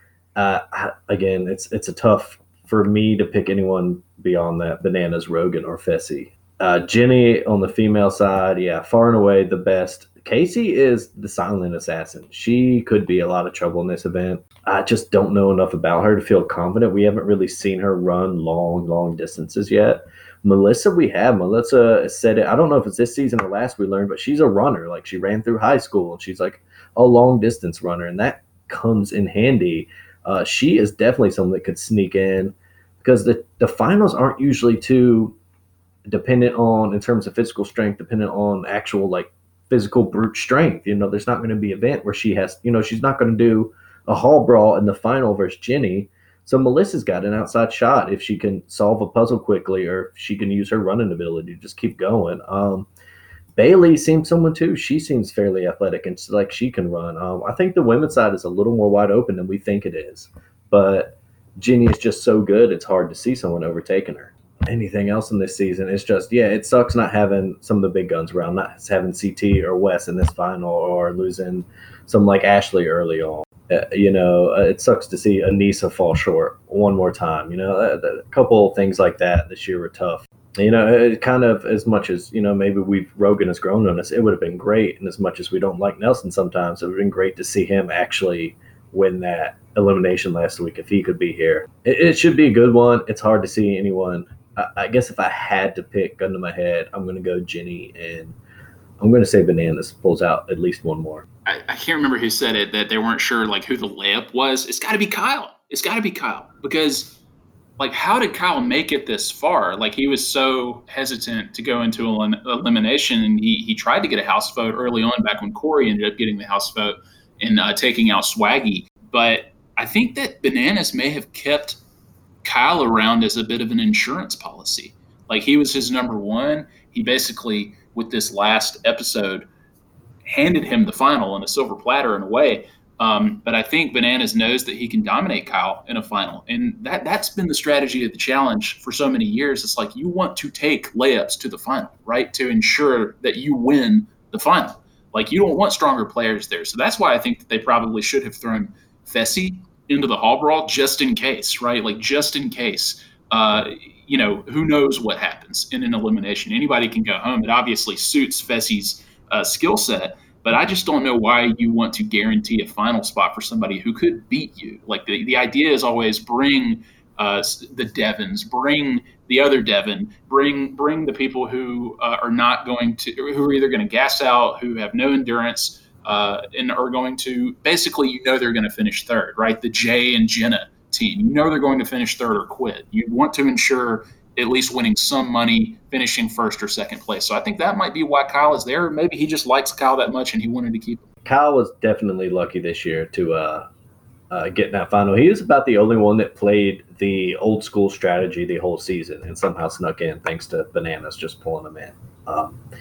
uh, again, it's it's a tough for me to pick anyone beyond that. Bananas, Rogan, or Fessy. Uh, Jenny on the female side, yeah, far and away the best. Casey is the silent assassin. She could be a lot of trouble in this event. I just don't know enough about her to feel confident. We haven't really seen her run long, long distances yet. Melissa, we have. Melissa said it. I don't know if it's this season or last we learned, but she's a runner. Like, she ran through high school, and she's like a long distance runner, and that comes in handy. Uh, she is definitely someone that could sneak in because the, the finals aren't usually too dependent on, in terms of physical strength, dependent on actual like physical brute strength. You know, there's not going to be an event where she has, you know, she's not going to do a hall brawl in the final versus Jenny. So Melissa's got an outside shot if she can solve a puzzle quickly, or if she can use her running ability to just keep going. Um, Bailey seems someone too. She seems fairly athletic and like she can run. Um, I think the women's side is a little more wide open than we think it is, but Jenny is just so good. It's hard to see someone overtaking her. Anything else in this season? It's just, yeah, it sucks not having some of the big guns around, not having C T or Wes in this final, or losing some like Ashley early on. Uh, you know, uh, it sucks to see Anissa fall short one more time. You know, a, a couple of things like that this year were tough. You know, it kind of, as much as, you know, maybe we've Rogan has grown on us, it would have been great. And as much as we don't like Nelson sometimes, it would have been great to see him actually win that elimination last week if he could be here. It, it should be a good one. It's hard to see anyone. I, I guess if I had to pick, gun to my head, I'm going to go Jenny, and I'm going to say Bananas pulls out at least one more. I, I can't remember who said it, that they weren't sure like who the layup was. It's got to be Kyle. It's got to be Kyle, because like, how did Kyle make it this far? Like, he was so hesitant to go into elim- elimination, and he he tried to get a house vote early on, back when Corey ended up getting the house vote and uh, taking out Swaggy. But I think that Bananas may have kept Kyle around as a bit of an insurance policy. Like, he was his number one. He basically, with this last episode, handed him the final on a silver platter in a way. Um, but I think Bananas knows that he can dominate Kyle in a final. And that, that's been the strategy of the challenge for so many years. It's like, you want to take layups to the final, right? To ensure that you win the final. Like, you don't want stronger players there. So that's why I think that they probably should have thrown Fessy into the hall brawl just in case, right? Like, just in case. Uh, you know, who knows what happens in an elimination. Anybody can go home. It obviously suits Fessy's uh, skill set. But I just don't know why you want to guarantee a final spot for somebody who could beat you. Like, the, the idea is always bring uh, the Devons, bring the other Devon, bring bring the people who uh, are not going to, who are either going to gas out, who have no endurance, uh, and are going to, basically, you know, they're going to finish third, right? The Jay and Jenna team, you know, they're going to finish third or quit. You want to ensure at least winning some money, finishing first or second place. So I think that might be why Kyle is there. Maybe he just likes Kyle that much and he wanted to keep him. Kyle was definitely lucky this year to uh, uh, get in that final. He was about the only one that played the old school strategy the whole season and somehow snuck in thanks to Bananas just pulling him in. Um,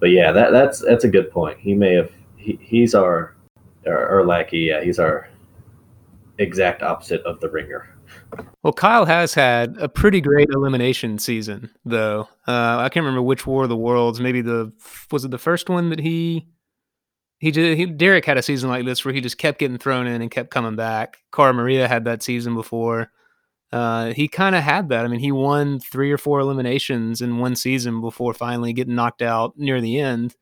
but yeah, that that's that's a good point. He may have he, he's our our Urlacher. Yeah, he's our exact opposite of the ringer. Well, Kyle has had a pretty great elimination season, though. Uh, I can't remember which War of the Worlds. Maybe the was it the first one that he he did. He, Derek had a season like this where he just kept getting thrown in and kept coming back. Cara Maria had that season before. Uh, he kind of had that. I mean, he won three or four eliminations in one season before finally getting knocked out near the end.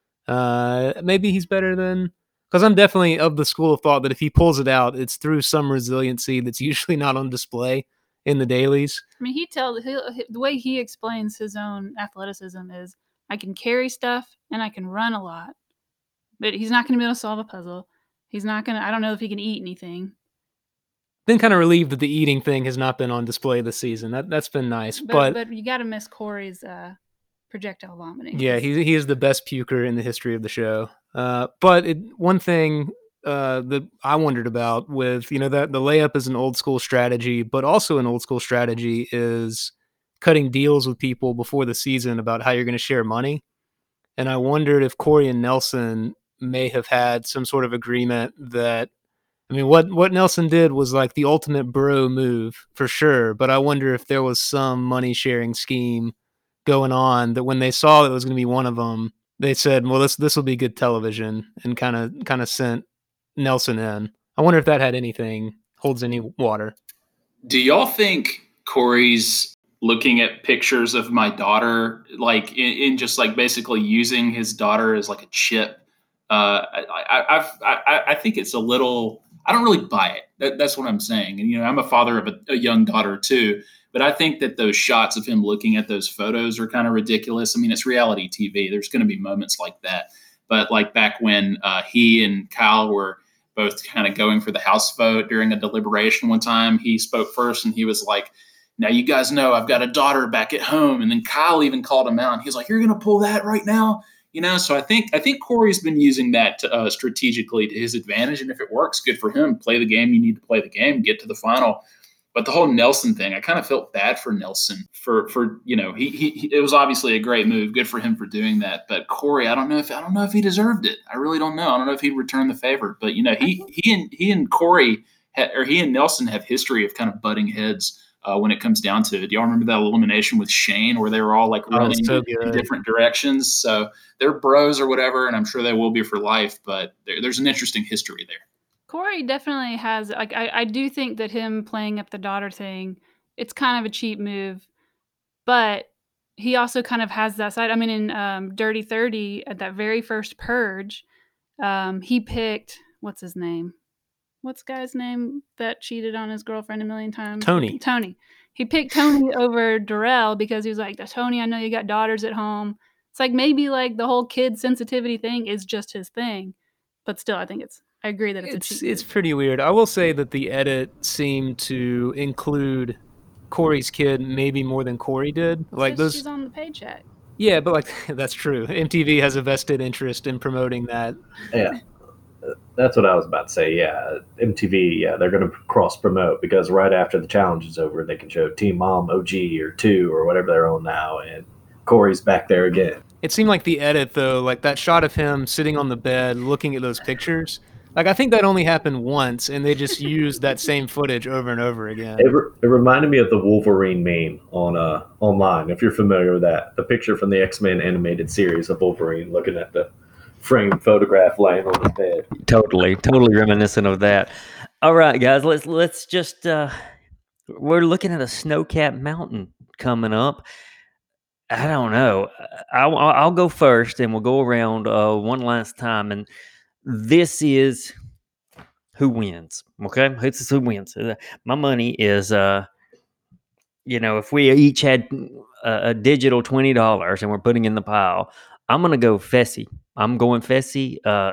Uh, maybe he's better than. Because I'm definitely of the school of thought that if he pulls it out, it's through some resiliency that's usually not on display in the dailies. I mean, he tells he, the way he explains his own athleticism is, I can carry stuff and I can run a lot, but he's not going to be able to solve a puzzle. He's not going to. I don't know if he can eat anything. Been kind of relieved that the eating thing has not been on display this season. That that's been nice, but but but you got to miss Corey's uh, projectile vomiting. Yeah, he he is the best puker in the history of the show. Uh, but it, one thing uh, that I wondered about with, you know, that the layup is an old school strategy, but also an old school strategy is cutting deals with people before the season about how you're going to share money. And I wondered if Corey and Nelson may have had some sort of agreement that, I mean, what, what Nelson did was like the ultimate bro move for sure. But I wonder if there was some money sharing scheme going on that when they saw that it was going to be one of them, they said, well, this this will be good television, and kind of kind of sent Nelson in. I wonder if that had anything, holds any water. Do y'all think Corey's looking at pictures of my daughter, like in, in just like basically using his daughter as like a chip? Uh, I, I, I've, I, I think it's a little, I don't really buy it. That, that's what I'm saying. And, you know, I'm a father of a, a young daughter too, but I think that those shots of him looking at those photos are kind of ridiculous. I mean, it's reality T V. There's going to be moments like that. But like back when uh, he and Kyle were both kind of going for the House vote during a deliberation one time, he spoke first and he was like, now you guys know I've got a daughter back at home. And then Kyle even called him out. And he was like, you're going to pull that right now? You know, so I think I think Corey's been using that to, uh, strategically to his advantage. And if it works, good for him. Play the game you need to play the game, get to the final. But the whole Nelson thing, I kind of felt bad for Nelson for, for you know, he, he, he it was obviously a great move. Good for him for doing that. But Corey, I don't know if I don't know if he deserved it. I really don't know. I don't know if he'd return the favor. But, you know, he he and he and Corey ha, or he and Nelson have history of kind of butting heads uh, when it comes down to it. Do y'all remember that elimination with Shane where they were all like running so in different directions? So they're bros or whatever, and I'm sure they will be for life. But there, there's an interesting history there. Corey definitely has, like, I, I do think that him playing up the daughter thing, it's kind of a cheap move, but he also kind of has that side. I mean, in um, Dirty thirty, at that very first purge, um, he picked, what's his name? What's the guy's name that cheated on his girlfriend a million times? Tony. Tony. He picked Tony over Darrell because he was like, Tony, I know you got daughters at home. It's like maybe like the whole kid sensitivity thing is just his thing, but still, I think it's, I agree that it's It's a it's pretty weird. I will say that the edit seemed to include Corey's kid maybe more than Corey did. Like those, she's on the paycheck. Yeah, but like that's true. M T V has a vested interest in promoting that. Yeah, that's what I was about to say. Yeah, M T V. Yeah, they're going to cross promote because right after the challenge is over, they can show Teen Mom O G or two or whatever they're on now, and Corey's back there again. It seemed like the edit though, like that shot of him sitting on the bed looking at those pictures. Like, I think that only happened once, and they just used that same footage over and over again. It, re- it reminded me of the Wolverine meme on uh, online, if you're familiar with that. The picture from the X-Men animated series of Wolverine looking at the framed photograph laying on the bed. Totally, totally reminiscent of that. All right, guys, let's let's just uh, we're looking at a snow-capped mountain coming up. I don't know. I'll, I'll go first, and we'll go around uh, one last time, and this is who wins. Okay, this is who wins. My money is, uh, you know, if we each had a, a digital twenty dollars and we're putting in the pile, I'm gonna go Fessy. I'm going Fessy. Uh,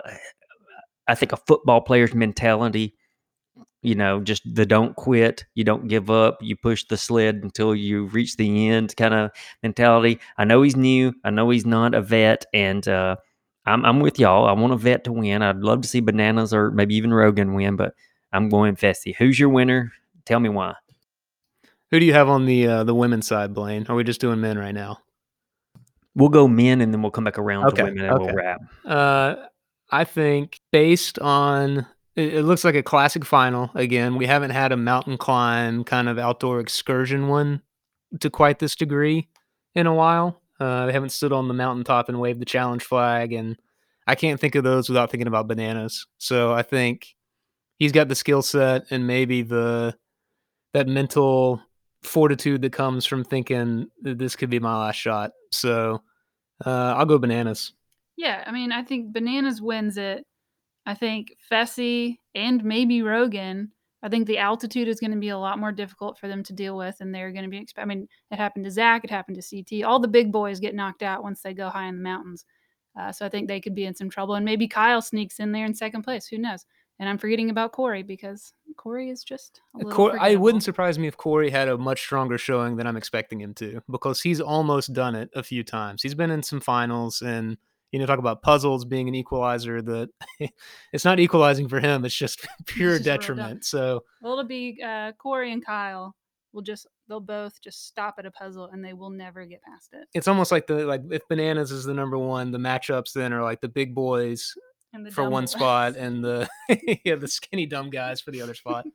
I think a football player's mentality, you know, just the don't quit, you don't give up, you push the sled until you reach the end kind of mentality. I know he's new. I know he's not a vet, and uh, I'm, I'm with y'all. I want a vet to win. I'd love to see Bananas or maybe even Rogan win, but I'm going Fessy. Who's your winner? Tell me why. Who do you have on the uh, the women's side, Blaine? Are we just doing men right now? We'll go men, and then we'll come back around Okay, to women, and okay. we'll wrap. Uh, I think based on it, it looks like a classic final. Again, we haven't had a mountain climb kind of outdoor excursion one to quite this degree in a while. Uh, they haven't stood on the mountaintop and waved the challenge flag, and I can't think of those without thinking about Bananas. So I think he's got the skill set and maybe the that mental fortitude that comes from thinking that this could be my last shot. So uh, I'll go Bananas. Yeah, I mean, I think Bananas wins it. I think Fessy and maybe Rogan. I think the altitude is going to be a lot more difficult for them to deal with, and they're going to be. Exp- I mean, it happened to Zach. It happened to C T. All the big boys get knocked out once they go high in the mountains. Uh, so I think they could be in some trouble, and maybe Kyle sneaks in there in second place. Who knows? And I'm forgetting about Corey because Corey is just a little Cor- I forgettable. wouldn't surprise me if Corey had a much stronger showing than I'm expecting him to, because he's almost done it a few times. He's been in some finals, and you know, talk about puzzles being an equalizer. That it's not equalizing for him; it's just pure It's just really detriment. dumb. So Well, it'll be uh, Corey and Kyle will just they'll both just stop at a puzzle and they will never get past it. it's almost like the like if Bananas is the number one, the matchups then are like the big boys And the for dumb one boys. spot, and the yeah the skinny dumb guys for the other spot.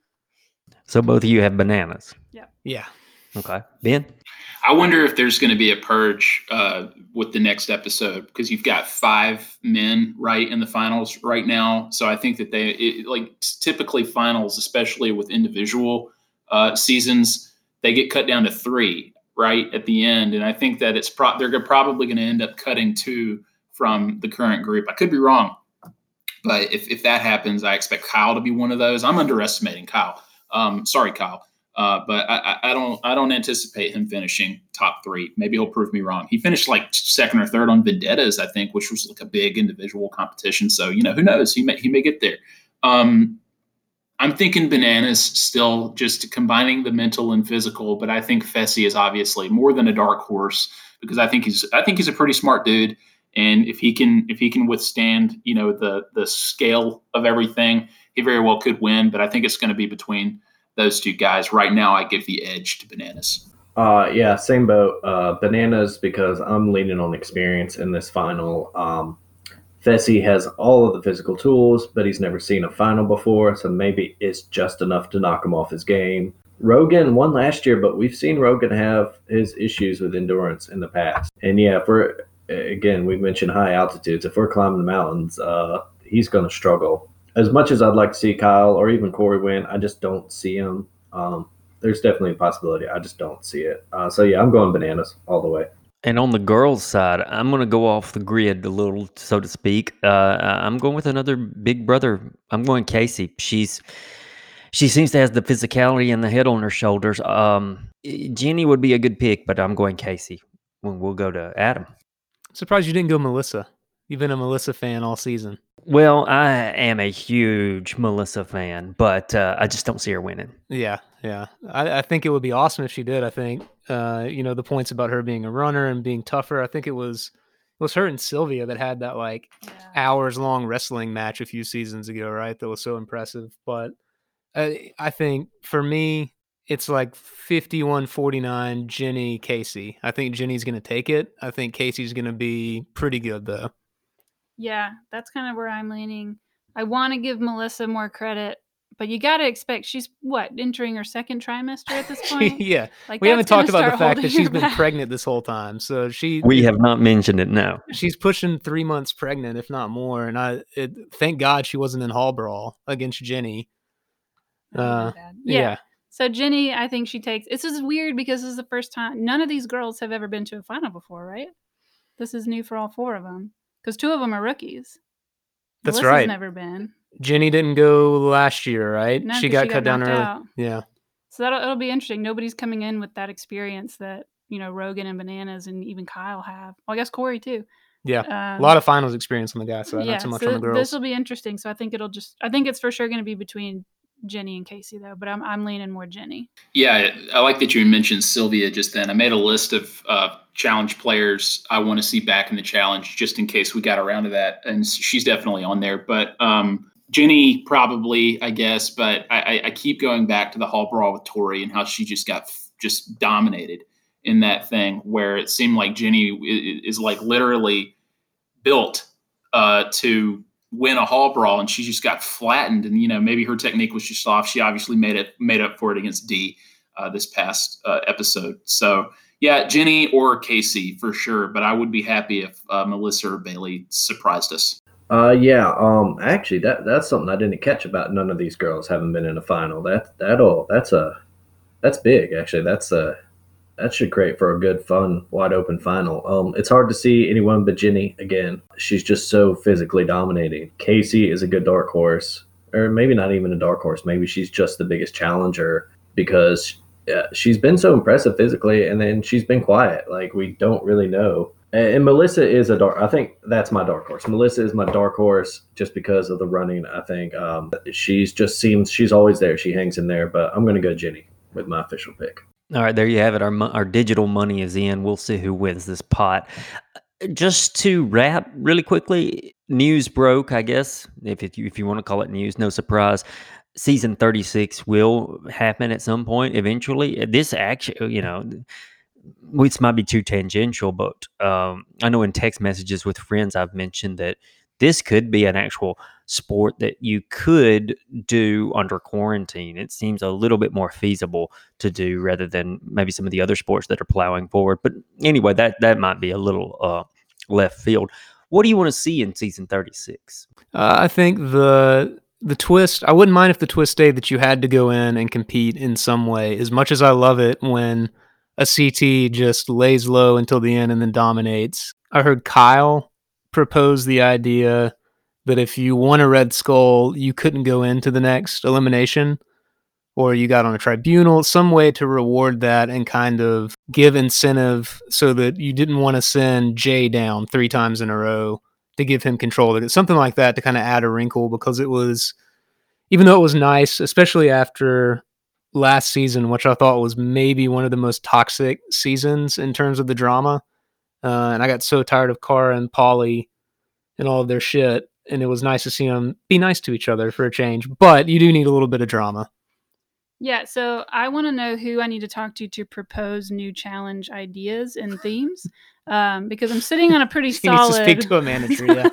So both of you have Bananas. Yeah. Okay. Ben? I wonder if there's going to be a purge uh, with the next episode, because you've got five men right in the finals right now. So I think that they it, like typically finals, especially with individual uh, seasons, they get cut down to three right at the end. And I think that it's pro- they're probably going to end up cutting two from the current group. I could be wrong, but if, if that happens, I expect Kyle to be one of those. I'm underestimating Kyle. Um, sorry, Kyle. Uh, but I, I don't I don't anticipate him finishing top three. Maybe he'll prove me wrong. He finished like second or third on Vendettas, I think, which was like a big individual competition. So, you know, who knows? He may he may get there. Um, I'm thinking Bananas still, just combining the mental and physical, but I think Fessy is obviously more than a dark horse, because I think he's I think he's a pretty smart dude. And if he can if he can withstand, you know, the the scale of everything, he very well could win. But I think it's going to be between those two guys. Right now, I give the edge to Bananas. Uh, yeah, same boat. Uh, Bananas, because I'm leaning on experience in this final. Um, Fessy has all of the physical tools, but he's never seen a final before, so maybe it's just enough to knock him off his game. Rogan won last year, but we've seen Rogan have his issues with endurance in the past. And yeah, if we're, again, we mentioned high altitudes. If we're climbing the mountains, uh, he's going to struggle. As much as I'd like to see Kyle or even Corey win, I just don't see him. Um, there's definitely a possibility. I just don't see it. Uh, so, yeah, I'm going Bananas all the way. And on the girls' side, I'm going to go off the grid a little, so to speak. Uh, I'm going with another big brother. I'm going Casey. She's she seems to have the physicality and the head on her shoulders. Um, Jenny would be a good pick, but I'm going Casey. We'll, we'll go to Adam. Surprised you didn't go Melissa. You've been a Melissa fan all season. Well, I am a huge Melissa fan, but uh, I just don't see her winning. Yeah, yeah. I, I think it would be awesome if she did. I think, uh, you know, the points about her being a runner and being tougher. I think it was it was her and Sylvia that had that like Yeah. hours long wrestling match a few seasons ago, right? That was so impressive. But I, I think for me, it's like fifty-one forty-nine Jenny Casey. I think Jenny's going to take it. I think Casey's going to be pretty good though. Yeah, that's kind of where I'm leaning. I want to give Melissa more credit, but you got to expect she's what, entering her second trimester at this point? Yeah. Like, We haven't that's gonna talked about the start fact that holding she's her been back. pregnant this whole time. So she We have not mentioned it, no. she's pushing three months pregnant, if not more. And I it, thank God she wasn't in Hall Brawl against Jenny. That would've been Uh, bad. yeah. Yeah. So Jenny, I think she takes. This is weird because this is the first time. None of these girls have ever been to a final before, right? This is new for all four of them because two of them are rookies. That's Melissa's right. never been. Jenny didn't go last year, right? No, she 'cause got she got cut down knocked early. out. Yeah. So that'll it'll be interesting. Nobody's coming in with that experience that you know Rogan and Bananas and even Kyle have. Well, I guess Corey too. Yeah. Um, A lot of finals experience on the guy side, yeah, not so much so on the girls. This will be interesting. So I think it'll just. I think it's for sure going to be between Jenny and Casey though, but I'm I'm leaning more Jenny. Yeah, I like that you mentioned Sylvia just then. I made a list of uh, challenge players I want to see back in the challenge, just in case we got around to that, and she's definitely on there. But um, Jenny probably, I guess. But I, I keep going back to the Hall Brawl with Tori and how she just got just dominated. in that thing where it seemed like Jenny is, is like literally built uh, to win a hall brawl, and she just got flattened. And, you know, maybe her technique was just off. She obviously made it made up for it against Dee uh, this past uh, episode. So, yeah, Jenny or Casey for sure. But I would be happy if uh, Melissa or Bailey surprised us. Uh, yeah. Um, actually, that that's something I didn't catch about none of these girls having been in a final. That that'll that's a that's big. Actually, that's a that should create for a good, fun, wide open final. Um, it's hard to see anyone but Jenny again. She's just so physically dominating. Casey is a good dark horse, or maybe not even a dark horse. Maybe she's just the biggest challenger because yeah, she's been so impressive physically, and then she's been quiet. Like, we don't really know. And, and Melissa is a dark. I think that's my dark horse. Melissa is my dark horse just because of the running. I think um, she's just seems she's always there. She hangs in there. But I'm going to go Jenny with my official pick. All right, there you have it. Our our digital money is in. We'll see who wins this pot. Just to wrap really quickly, news broke, I guess, if it, if you want to call it news, no surprise. Season thirty-six will happen at some point eventually. This actually, you know, this might be too tangential, but um, I know in text messages with friends I've mentioned that this could be an actual sport that you could do under quarantine. It seems a little bit more feasible to do rather than maybe some of the other sports that are plowing forward. But anyway, that that might be a little uh, left field. What do you want to see in season thirty-six? Uh, I think the the twist, I wouldn't mind if the twist stayed that you had to go in and compete in some way, as much as I love it when a C T just lays low until the end and then dominates. I heard Kyle propose the idea that if you won a Red Skull, you couldn't go into the next elimination, or you got on a tribunal, some way to reward that and kind of give incentive so that you didn't want to send Jay down three times in a row to give him control. Something like that to kind of add a wrinkle, because it was, even though it was nice, especially after last season, which I thought was maybe one of the most toxic seasons in terms of the drama. Uh, and I got so tired of Cara and Pauly and all of their shit. And it was nice to see them be nice to each other for a change. But you do need a little bit of drama. Yeah, so I want to know who I need to talk to to propose new challenge ideas and themes, um, because I'm sitting on a pretty She solid. needs to speak to a manager, yeah.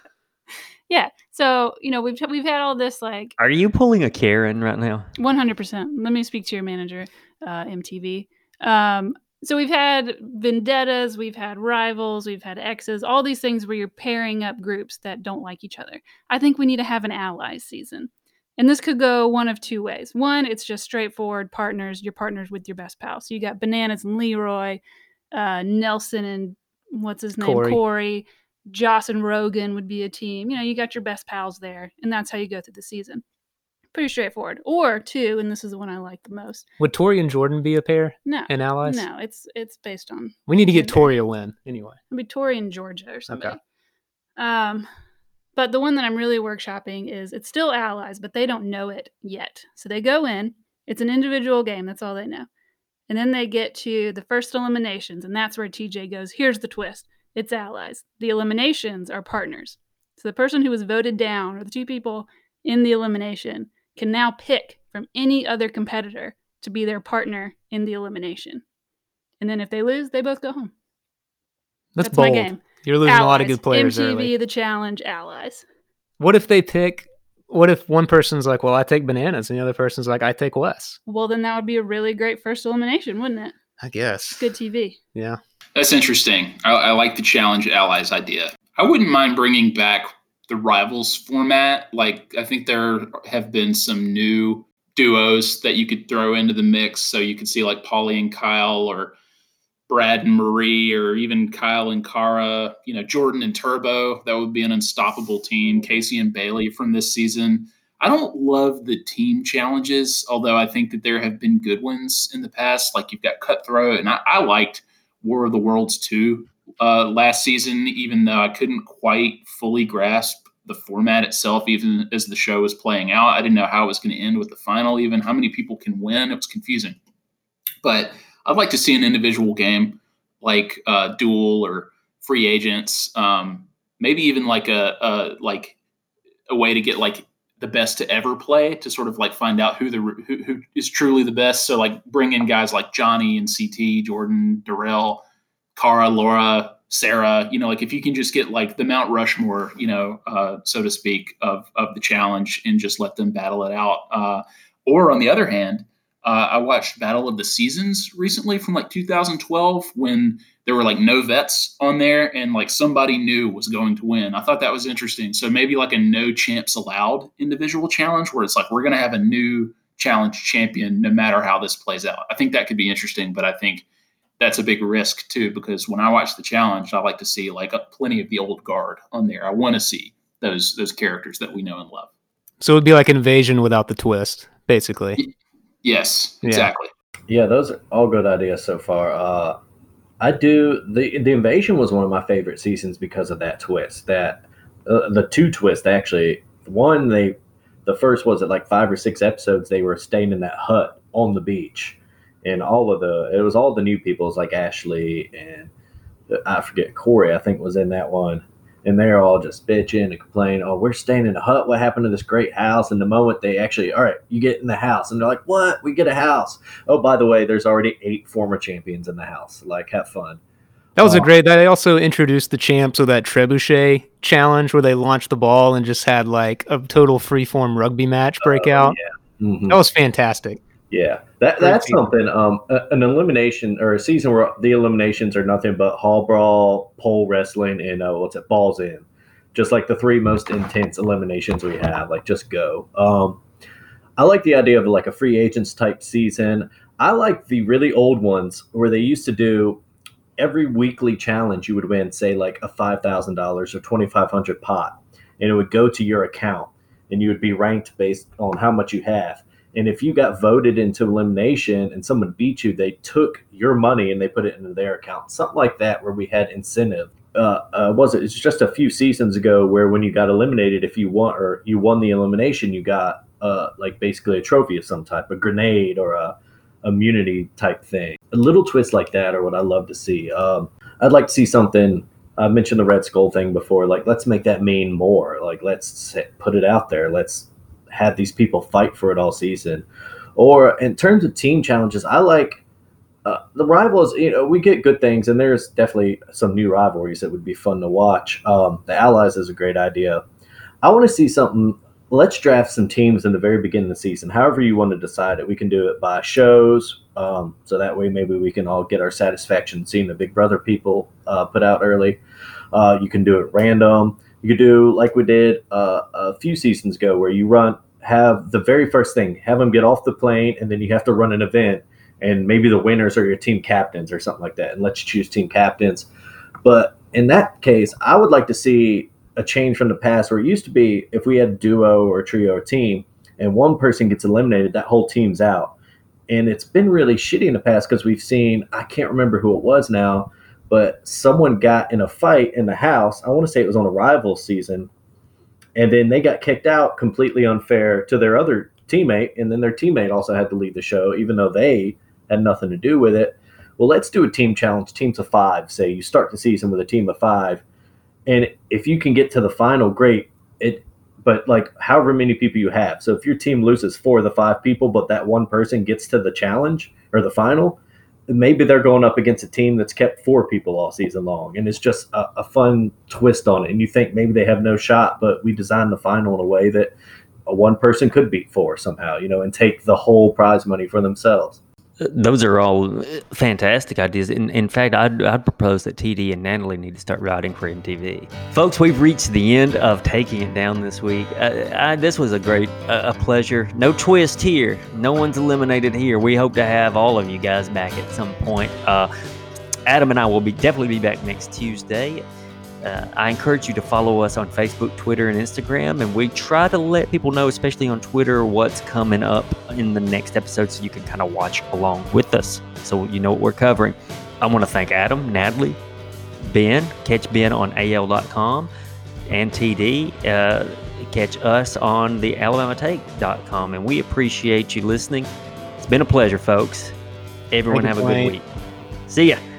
Yeah, so you know we've we've had all this like. Are you pulling a Karen right now? one hundred percent. Let me speak to your manager, uh, M T V. Um, so we've had vendettas, we've had rivals, we've had exes, all these things where you're pairing up groups that don't like each other. I think we need to have an allies season. And this could go one of two ways. One, it's just straightforward partners. You're partners with your best pal. So you got Bananas and Leroy, uh, Nelson and what's his name? Corey. Corey. Joss and Rogan would be a team. You know, you got your best pals there. And that's how you go through the season. Pretty straightforward. Or two, and this is the one I like the most. Would Tori and Jordan be a pair No. in allies? No, it's it's based on. We need to get gender. Tori a win anyway. It'd be Tori and Georgia or somebody. Okay. Um, but the one that I'm really workshopping is it's still allies, but they don't know it yet. So they go in. It's an individual game. That's all they know. And then they get to the first eliminations, and that's where T J goes, here's the twist. It's allies. The eliminations are partners. So the person who was voted down, or the two people in the elimination, can now pick from any other competitor to be their partner in the elimination. And then if they lose, they both go home. That's, That's bold. my game. You're losing Allies. a lot of good players M T V, early. the challenge, allies. What if they pick, what if one person's like, well, I take Bananas, and the other person's like, I take Wes? Well, then that would be a really great first elimination, wouldn't it? I guess. Good T V. Yeah. That's interesting. I, I like the challenge allies idea. I wouldn't mind bringing back the rivals format. Like, I think there have been some new duos that you could throw into the mix. So you could see like Pauly and Kyle, or Brad and Marie, or even Kyle and Cara, you know, Jordan and Turbo. That would be an unstoppable team. Casey and Bailey from this season. I don't love the team challenges, although I think that there have been good ones in the past. Like, you've got Cutthroat, and I, I liked War of the Worlds two uh, last season, even though I couldn't quite fully grasp the format itself, even as the show was playing out. I didn't know how it was going to end with the final, even how many people can win. It was confusing. But I'd like to see an individual game like uh, Duel or Free Agents, um, maybe even like a, a like a way to get like the best to ever play to sort of like find out who the who, who is truly the best. So like bring in guys like Johnny and C T, Jordan, Darrell, Cara, Laura, Sarah. You know, like if you can just get like the Mount Rushmore, you know, uh, so to speak, of of the challenge and just let them battle it out. Uh, or on the other hand, uh, I watched Battle of the Seasons recently from like two thousand twelve when there were like no vets on there and like somebody new was going to win. I thought that was interesting. So maybe like a no champs allowed individual challenge where it's like, we're going to have a new challenge champion no matter how this plays out. I think that could be interesting, but I think that's a big risk too, because when I watch the challenge, I like to see like a, plenty of the old guard on there. I want to see those, those characters that we know and love. So it would be like Invasion without the twist, basically. Y- yes, exactly. Yeah. yeah, those are all good ideas so far. Uh, I do the the Invasion was one of my favorite seasons because of that twist. That uh, the two twists actually. One, they the first was at like five or six episodes. They were staying in that hut on the beach, and all of the it was all the new people. It was like Ashley and I forget Corey. I think was in that one, and they're all just bitching and complaining. Oh, we're staying in a hut. What happened to this great house? And the moment they actually, all right, you get in the house, and they're like, what? We get a house. Oh, by the way, there's already eight former champions in the house. Like, have fun. That was uh, a great. They also introduced the champs with that trebuchet challenge where they launched the ball and just had like a total freeform rugby match break out. Uh, yeah. Mm-hmm. That was fantastic. Yeah, that that's something. Um, an elimination or a season where the eliminations are nothing but hall brawl, pole wrestling, and uh, what's it, balls in. Just like the three most intense eliminations we have. Like, just go. Um, I like the idea of like a free agents type season. I like the really old ones where they used to do every weekly challenge. You would win, say, like a five thousand dollars or twenty-five hundred pot, and it would go to your account, and you would be ranked based on how much you have. And if you got voted into elimination and someone beat you, they took your money and they put it into their account. Something like that, where we had incentive. Uh, uh, was it? It's just a few seasons ago where when you got eliminated, if you won or you won the elimination, you got uh, like basically a trophy of some type, a grenade or a immunity type thing. A little twist like that are what I love to see. Um, I'd like to see something. I mentioned the Red Skull thing before. Like, let's make that mean more. Like, let's put it out there. Let's have these people fight for it all season. Or in terms of team challenges, I like uh, the rivals. You know, we get good things, and there's definitely some new rivalries that would be fun to watch. Um, the Allies is a great idea. I want to see something. Let's draft some teams in the very beginning of the season. However you want to decide it, we can do it by shows. Um, so that way maybe we can all get our satisfaction seeing the Big Brother people uh, put out early. Uh, you can do it random. You could do like we did uh, a few seasons ago where you run, have the very first thing, have them get off the plane, and then you have to run an event, and maybe the winners are your team captains or something like that, and let's choose team captains. But in that case, I would like to see a change from the past where it used to be if we had a duo or a trio or team and one person gets eliminated, that whole team's out. And it's been really shitty in the past because we've seen, I can't remember who it was now, but someone got in a fight in the house. I want to say it was on a rival season. And then they got kicked out completely unfair to their other teammate. And then their teammate also had to leave the show, even though they had nothing to do with it. Well, let's do a team challenge, teams of five. Say you start the season with a team of five. And if you can get to the final, great. It, but like however many people you have. So if your team loses four of the five people, but that one person gets to the challenge or the final, maybe they're going up against a team that's kept four people all season long. And it's just a, a fun twist on it. And you think maybe they have no shot, but we designed the final in a way that a one person could beat four somehow, you know, and take the whole prize money for themselves. Those are all fantastic ideas. In, in fact, I'd, I'd propose that T D and Natalie need to start writing for M T V. Folks, we've reached the end of Taking It Down this week. Uh, I, this was a great uh, a pleasure. No twist here. No one's eliminated here. We hope to have all of you guys back at some point. Uh, Adam and I will be definitely be back next Tuesday. Uh, I encourage you to follow us on Facebook, Twitter, and Instagram, and we try to let people know, especially on Twitter, what's coming up in the next episode so you can kind of watch along with us so you know what we're covering. I want to thank Adam, Natalie, Ben. Catch Ben on A L dot com, and T D. Uh, catch us on the Alabama Take dot com, and we appreciate you listening. It's been a pleasure, folks. Everyone have a good week. See ya.